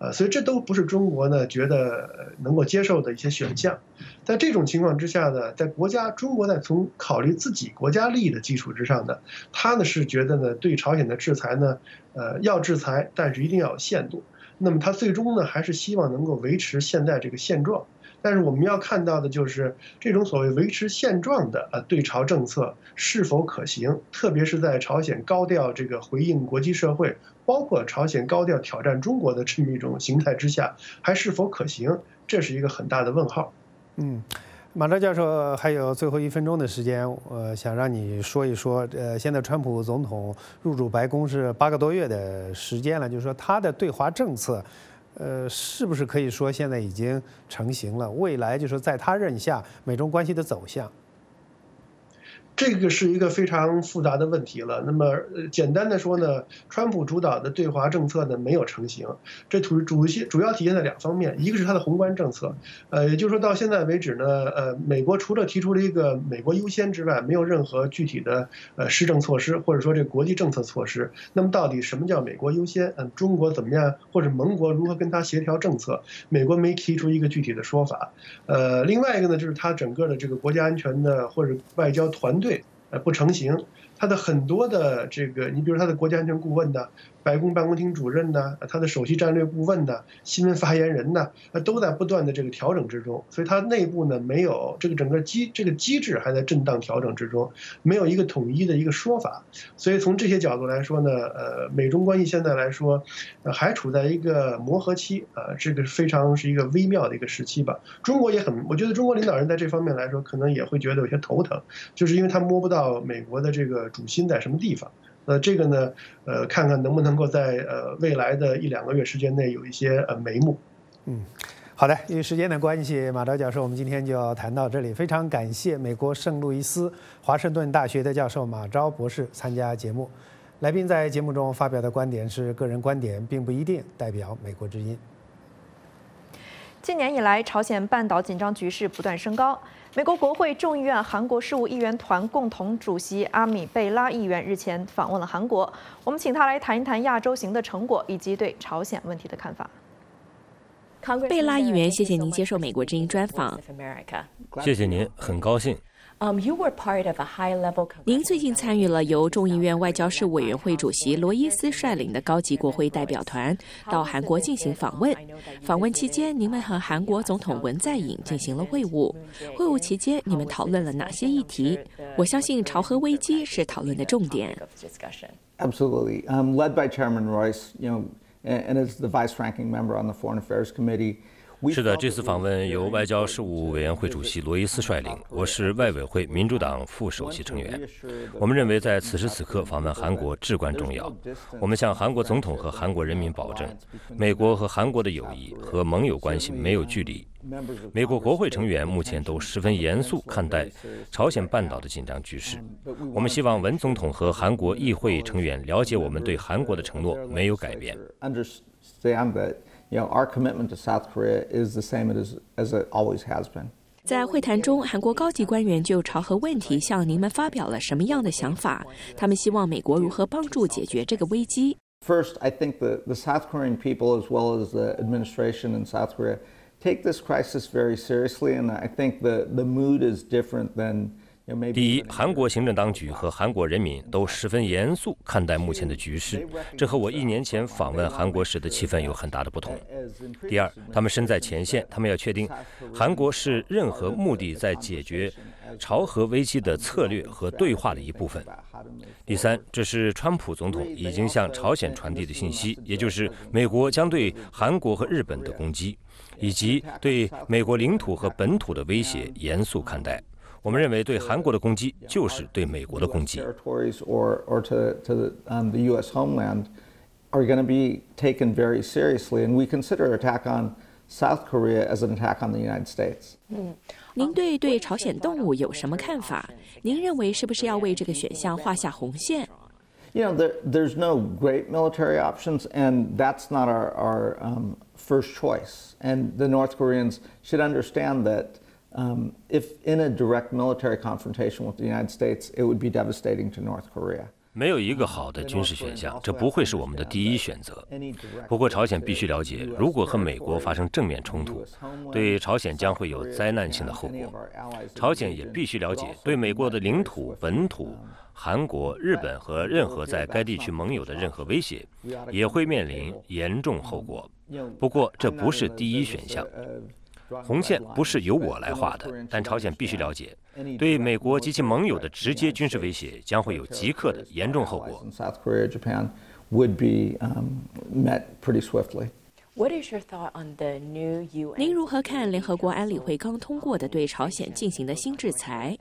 呃，所以这都不是中国呢觉得能够接受的一些选项。在这种情况之下呢，在国家中国在从考虑自己国家利益的基础之上呢，他呢是觉得呢对朝鲜的制裁呢，呃要制裁，但是一定要有限度。那么他最终呢还是希望能够维持现在这个现状。但是我们要看到的就是这种所谓维持现状的呃对朝政策是否可行，特别是在朝鲜高调这个回应国际社会，包括朝鲜高调挑战中国的这么一种形态之下，还是否可行，这是一个很大的问号。 嗯。马昭教授，还有最后一分钟的时间，呃，想让你说一说，呃，现在川普总统入主白宫是八个多月的时间了，就是说他的对华政策，呃，是不是可以说现在已经成型了？未来就是在他任下，美中关系的走向。 这个是一个非常复杂的问题了。那么，呃，简单的说呢，川普主导的对华政策呢没有成型，这主主主要体现在两方面，一个是他的宏观政策，呃，也就是说到现在为止呢，呃，美国除了提出了一个美国优先之外，没有任何具体的呃施政措施，或者说这个国际政策措施。那么到底什么叫美国优先？嗯，中国怎么样，或者盟国如何跟他协调政策？美国没提出一个具体的说法。呃，另外一个呢，就是他整个的这个国家安全的或者外交团队。呃，不成型，他的很多的这个，你比如他的国家安全顾问呢，白宫办公厅主任呢，他的首席战略顾问呢，新闻发言人呢，都在不断的这个调整之中，所以它内部呢没有这个整个机这个机制还在震荡调整之中，没有一个统一的一个说法。所以从这些角度来说呢，呃，美中关系现在来说，呃，还处在一个磨合期啊，这个非常是一个微妙的一个时期吧。中国也很，我觉得中国领导人在这方面来说，可能也会觉得有些头疼，就是因为他摸不到美国的这个主心在什么地方。呃，这个呢，呃，看看能不能够在呃未来的一两个月时间内有一些呃眉目。 嗯，好的，因为时间的关系，马昭教授，我们今天就要谈到这里。非常感谢美国圣路易斯华盛顿大学的教授马昭博士参加节目。来宾在节目中发表的观点是个人观点，并不一定代表美国之音。 今年以来，朝鲜半岛紧张局势不断升高。美国国会众议院韩国事务议员团共同主席阿米贝拉议员日前访问了韩国，我们请他来谈一谈亚洲行的成果以及对朝鲜问题的看法。 贝拉议员，谢谢您接受美国之音专访。 谢谢您，很高兴。 您最近参与了由众议院外交事务委员会主席罗伊斯率领的高级国会代表团到韩国进行访问。访问期间，您们和韩国总统文在寅进行了会晤。会晤期间，你们讨论了哪些议题？我相信朝核危机是讨论的重点。 Absolutely, um, led by Chairman Royce, you know, and as the vice-ranking member on the Foreign Affairs Committee. 是的，这次访问由外交事务委员会主席罗伊斯率领，我是外委会民主党副首席成员。我们认为在此时此刻访问韩国至关重要。我们向韩国总统和韩国人民保证，美国和韩国的友谊和盟友关系没有距离。美国国会成员目前都十分严肃看待朝鲜半岛的紧张局势。我们希望文总统和韩国议会成员了解我们对韩国的承诺没有改变。 You know, our commitment to South Korea is the same as, as it always has been. 在会谈中，韩国高级官员就朝核问题向您们发表了什么样的想法？他们希望美国如何帮助解决这个危机 ？First, I think the, the South Korean people, as well as the administration in South Korea, take this crisis very seriously, and I think the, the mood is different than. 第一，韩国行政当局和韩国人民都十分严肃看待目前的局势，这和我一年前访问韩国时的气氛有很大的不同。第二，他们身在前线，他们要确定韩国是任何目的在解决朝核危机的策略和对话的一部分。第三，这是川普总统已经向朝鲜传递的信息，也就是美国将对韩国和日本的攻击，以及对美国领土和本土的威胁严肃看待。我们认为对韩国的攻击就是对美国的攻击。 Or, or to, to um, the U S homeland are going to be taken very seriously, and we consider attack on South Korea as an attack on the United States. 您对对朝鲜动武有什么看法？您认为是不是要为这个选项画下红线？ You know, there, there's no great military options, and that's not our, our um, first choice. And the North Koreans should understand that.Um, if in a direct military confrontation with the United States, it would be devastating to North Korea. 没有一个好的军事选项，这不会是我们的第一选择。不过，朝鲜必须了解，如果和美国发生正面冲突，对朝鲜将会有灾难性的后果。朝鲜也必须了解，对美国的领土、本土、韩国、日本和任何在该地区盟友的任何威胁，也会面临严重后果。不过，这不是第一选项。红线不是由我来画的，但朝鲜必须了解，对美国及其盟友的直接军事威胁将会有即刻的严重后果。 您如何看联合国安理会刚通过的对朝鲜进行的新制裁？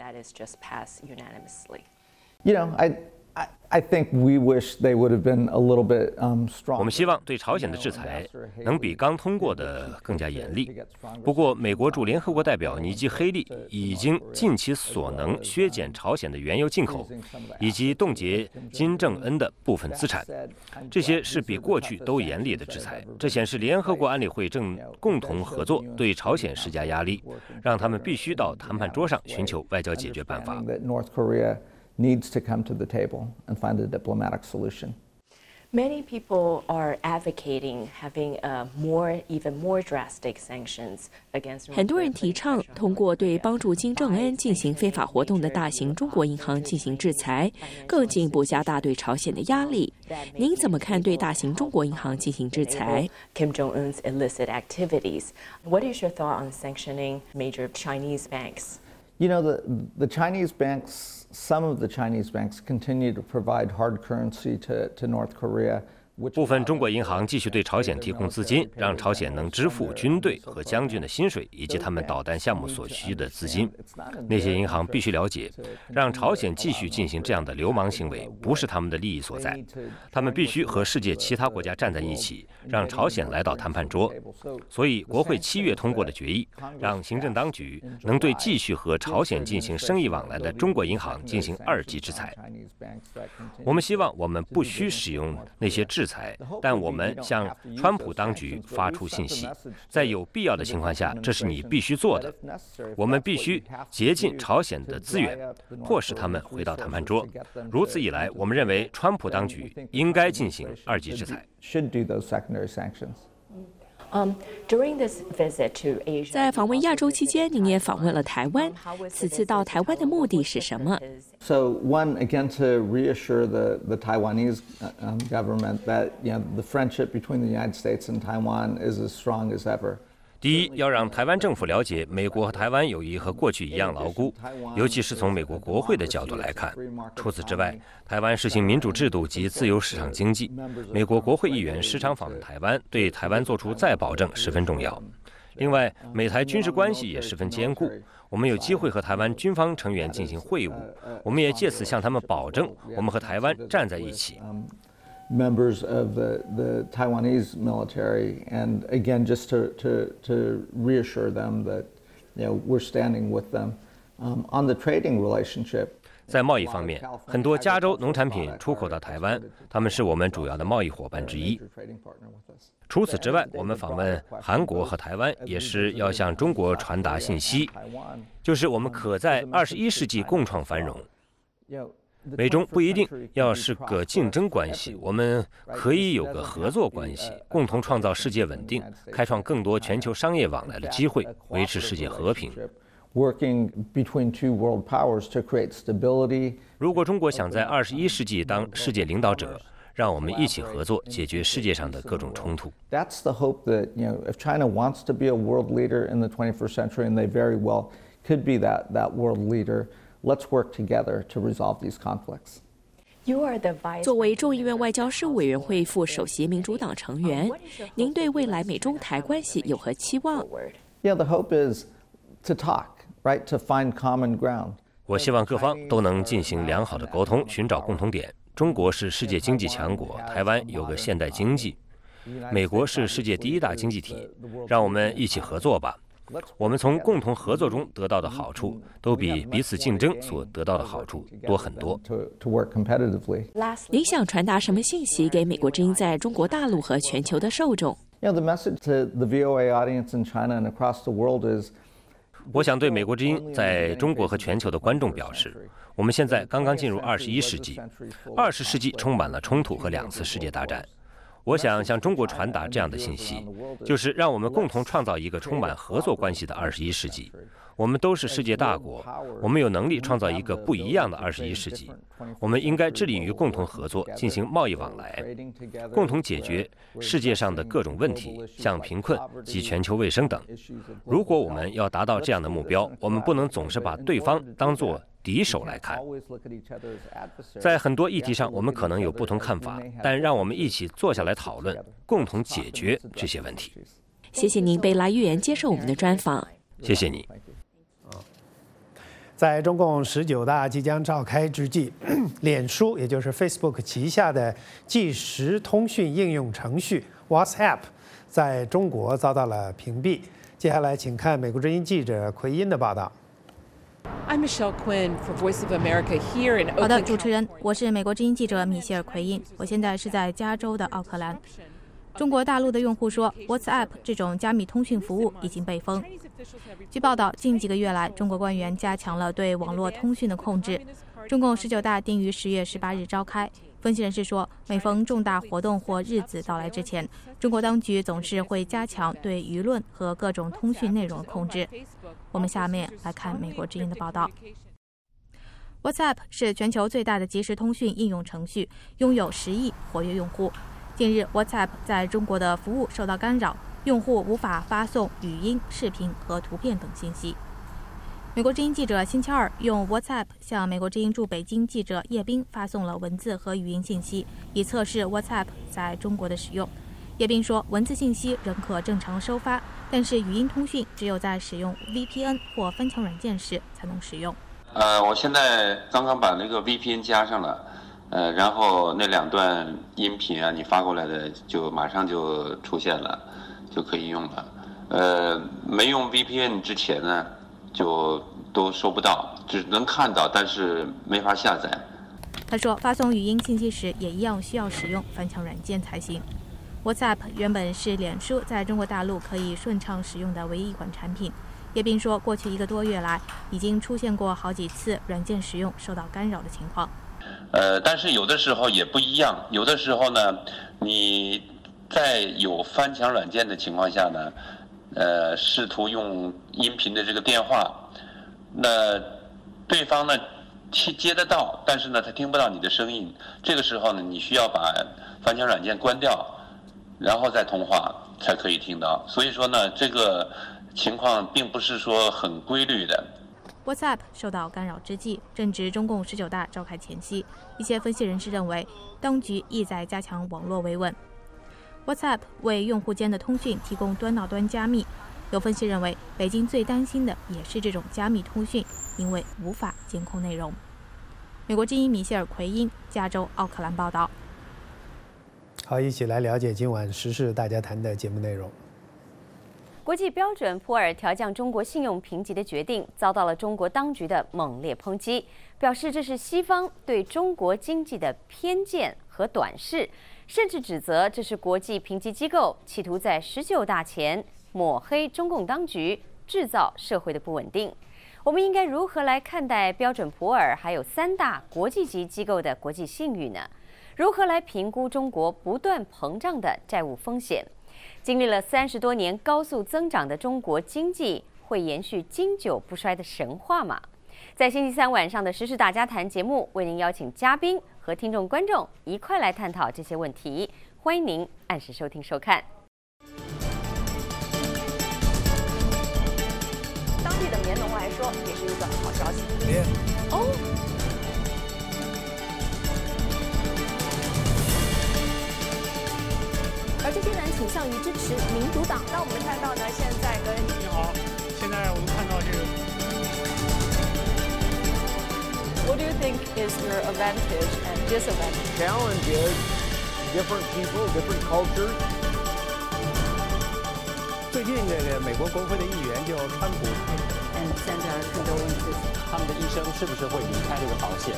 You know, I. I think we wish they would have been a little bit um, strong. 我们希望对朝鲜的制裁能比刚通过的更加严厉。不过，美国驻联合国代表尼基·黑利已经尽其所能削减朝鲜的原油进口，以及冻结金正恩的部分资产。这些是比过去都严厉的制裁。这显示联合国安理会正共同合作对朝鲜施加压力，让他们必须到谈判桌上寻求外交解决办法。 Needs to come to the table and find a diplomatic solution. Many people are advocating having a more, even more drastic sanctions against. 很多人提倡通过对帮助金正恩进行非法活动的大型中国银行进行制裁，更进一步加大对朝鲜的压力。您怎么看对大型中国银行进行制裁 ？Kim Jong-un's illicit activities. What is your thought on sanctioning major Chinese banks? You know, the the Chinese banks. Some of the Chinese banks continue to provide hard currency to, to North Korea. 部分中国银行继续对朝鲜提供资金，让朝鲜能支付军队和将军的薪水以及他们导弹项目所需的资金。那些银行必须了解，让朝鲜继续进行这样的流氓行为不是他们的利益所在。他们必须和世界其他国家站在一起，让朝鲜来到谈判桌。所以，国会七月通过的决议，让行政当局能对继续和朝鲜进行生意往来的中国银行进行二级制裁。我们希望我们不需使用那些制裁。但我们向川普当局发出信息，在有必要的情况下，这是你必须做的。我们必须竭尽朝鲜的资源，迫使他们回到谈判桌。如此一来，我们认为川普当局应该进行二级制裁。 Um, during this visit to Asia, 在访问亚洲期间，您也访问了台湾。此次到台湾的目的是什么 ？So one, again, to reassure the the Taiwanese um, government that you know the friendship between the United States and Taiwan is as strong as ever. 第一，要让台湾政府了解，美国和台湾友谊和过去一样牢固，尤其是从美国国会的角度来看。除此之外，台湾实行民主制度及自由市场经济，美国国会议员时常访问台湾，对台湾做出再保证十分重要。另外，美台军事关系也十分坚固，我们有机会和台湾军方成员进行会晤，我们也借此向他们保证，我们和台湾站在一起。 Members of the, the Taiwanese military, and again, just to, to, to reassure them that you know, we're standing with them. Um, on the trading relationship, 在贸易方面，很多加州农产品出口到台湾，他们是我们主要的贸易伙伴之一。除此之外，我们访问韩国和台湾，也是要向中国传达信息，就是我们可在二十一世纪共创繁荣。美中不一定要是个竞争关系，我们可以有个合作关系，共同创造世界稳定，开创更多全球商业往来的机会，维持世界和平。 Working between two world powers to create stability. 如果中国想在二十一世纪当世界领导者，让我们一起合作，解决世界上的各种冲突。 That's the hope that you know, if China wants to be a world leader in the twenty-first century, and they very well could be that that world leader. Let's work together to resolve these conflicts. 作为众议院外交事务委员会副首席民主党成员，您对未来美中台关系有何期望 Yeah, the hope is to talk, right? To find common ground. 我希望各方都能进行良好的沟通，寻找共同点。中国是世界经济强国，台湾有个现代经济，美国是世界第一大经济体，让我们一起合作吧。我们从共同合作中得到的好处，都比彼此竞争所得到的好处多很多。 您想传达什么信息给美国之音在中国大陆和全球的受众？ You know, the message to the V O A audience in China and across the world is. 我想对美国之音在中国和全球的观众表示，我我们现在刚刚进入二十一世纪，二十世纪充满了冲突和两次世界大战。我想向中国传达这样的信息，就是让我们共同创造一个充满合作关系的二十一世纪。我们都是世界大国，我们有能力创造一个不一样的二十一世纪。我们应该致力于共同合作，进行贸易往来，共同解决世界上的各种问题，像贫困及全球卫生等。如果我们要达到这样的目标，我们不能总是把对方当作敌手来看。在很多议题上，我们可能有不同看法，但让我们一起坐下来讨论，共同解决这些问题。 谢谢您贝拉预言接受我们的专访。 谢谢你。 在中共十九大即将召开之际，脸书也就是 Facebook 旗下的即时通讯应用程序 WhatsApp 在中国遭到了屏蔽。接下来，请看美国之音记者奎因的报道。 I'm Michelle Quinn for Voice of America here in Oakland. 好的，主持人，我是美国之音记者米歇尔·奎因，我现在是在加州的奥克兰。中国大陆的用户说 ，WhatsApp 这种加密通讯服务已经被封。据报道，近几个月来，中国官员加强了对网络通讯的控制。中共十九大定于十月十八日召开。分析人士说，每逢重大活动或日子到来之前，中国当局总是会加强对舆论和各种通讯内容的控制。我们下面来看美国之音的报道。WhatsApp 是全球最大的即时通讯应用程序，拥有十亿活跃用户。近日 ，WhatsApp 在中国的服务受到干扰，用户无法发送语音、视频和图片等信息。美国之音记者星期二用 WhatsApp 向美国之音驻北京记者叶斌发送了文字和语音信息，以测试 WhatsApp 在中国的使用。叶斌说，文字信息仍可正常收发，但是语音通讯只有在使用 V P N 或翻墙软件时才能使用。 呃，我现在刚刚把那个 V P N 加上了。呃，然后那两段音频啊，你发过来的就马上就出现了，就可以用了。呃，没用 V P N 之前呢，就都收不到，只能看到，但是没法下载。 他说，发送语音信息时也一样需要使用翻墙软件才行。WhatsApp 原本是脸书在中国大陆可以顺畅使用的唯一一款产品。叶斌说，过去一个多月来，已经出现过好几次软件使用受到干扰的情况。 呃，但是有的时候也不一样，有的时候呢，你在有翻墙软件的情况下呢，呃，试图用音频的这个电话，那对方呢接接得到，但是呢他听不到你的声音，这个时候呢，你需要把翻墙软件关掉，然后再通话才可以听到。所以说呢，这个情况并不是说很规律的。 WhatsApp 受到干扰之际，正值中共十九大召开前夕，一些分析人士认为，当局意在加强网络维稳。WhatsApp 为用户间的通讯提供端到端加密，有分析认为，北京最担心的也是这种加密通讯，因为无法监控内容。美国之音米歇尔·奎因，加州奥克兰报道。 好，一起来了解今晚时事大家谈的节目内容。 国际标准普尔调降中国信用评级的决定遭到了中国当局的猛烈抨击，表示这是西方对中国经济的偏见和短视，甚至指责这是国际评级机构企图在十九大前抹黑中共当局，制造社会的不稳定。我们应该如何来看待标准普尔还有三大国际级机构的国际信誉呢？如何来评估中国不断膨胀的债务风险？经历了三十多年高速增长的中国经济，会延续经久不衰的神话吗？在星期三晚上的时事大家谈节目，为您邀请嘉宾和听众观众一块来探讨这些问题，欢迎您按时收听收看。 当地的棉农来说，也是一个好消息。哦。而这些人倾向于支持民主党。那我们看到呢，现在跟你好，现在我们看到这个。 What do you think is your advantage and disadvantage? Challenge is different people, different cultures. 最近这个美国国会的议员就川普， 嗯，现在更多问题， 他们的医生是不是会离开这个保险？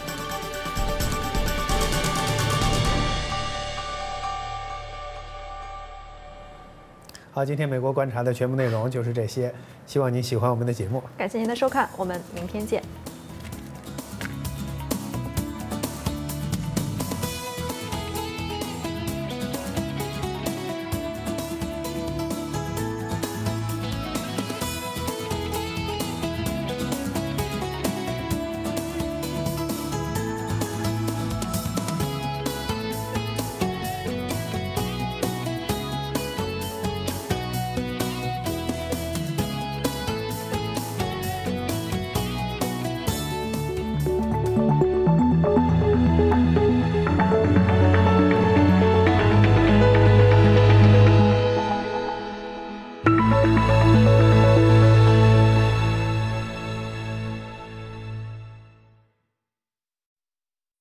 好，今天美国观察的全部内容就是这些，希望您喜欢我们的节目。 感谢您的收看，我们明天见。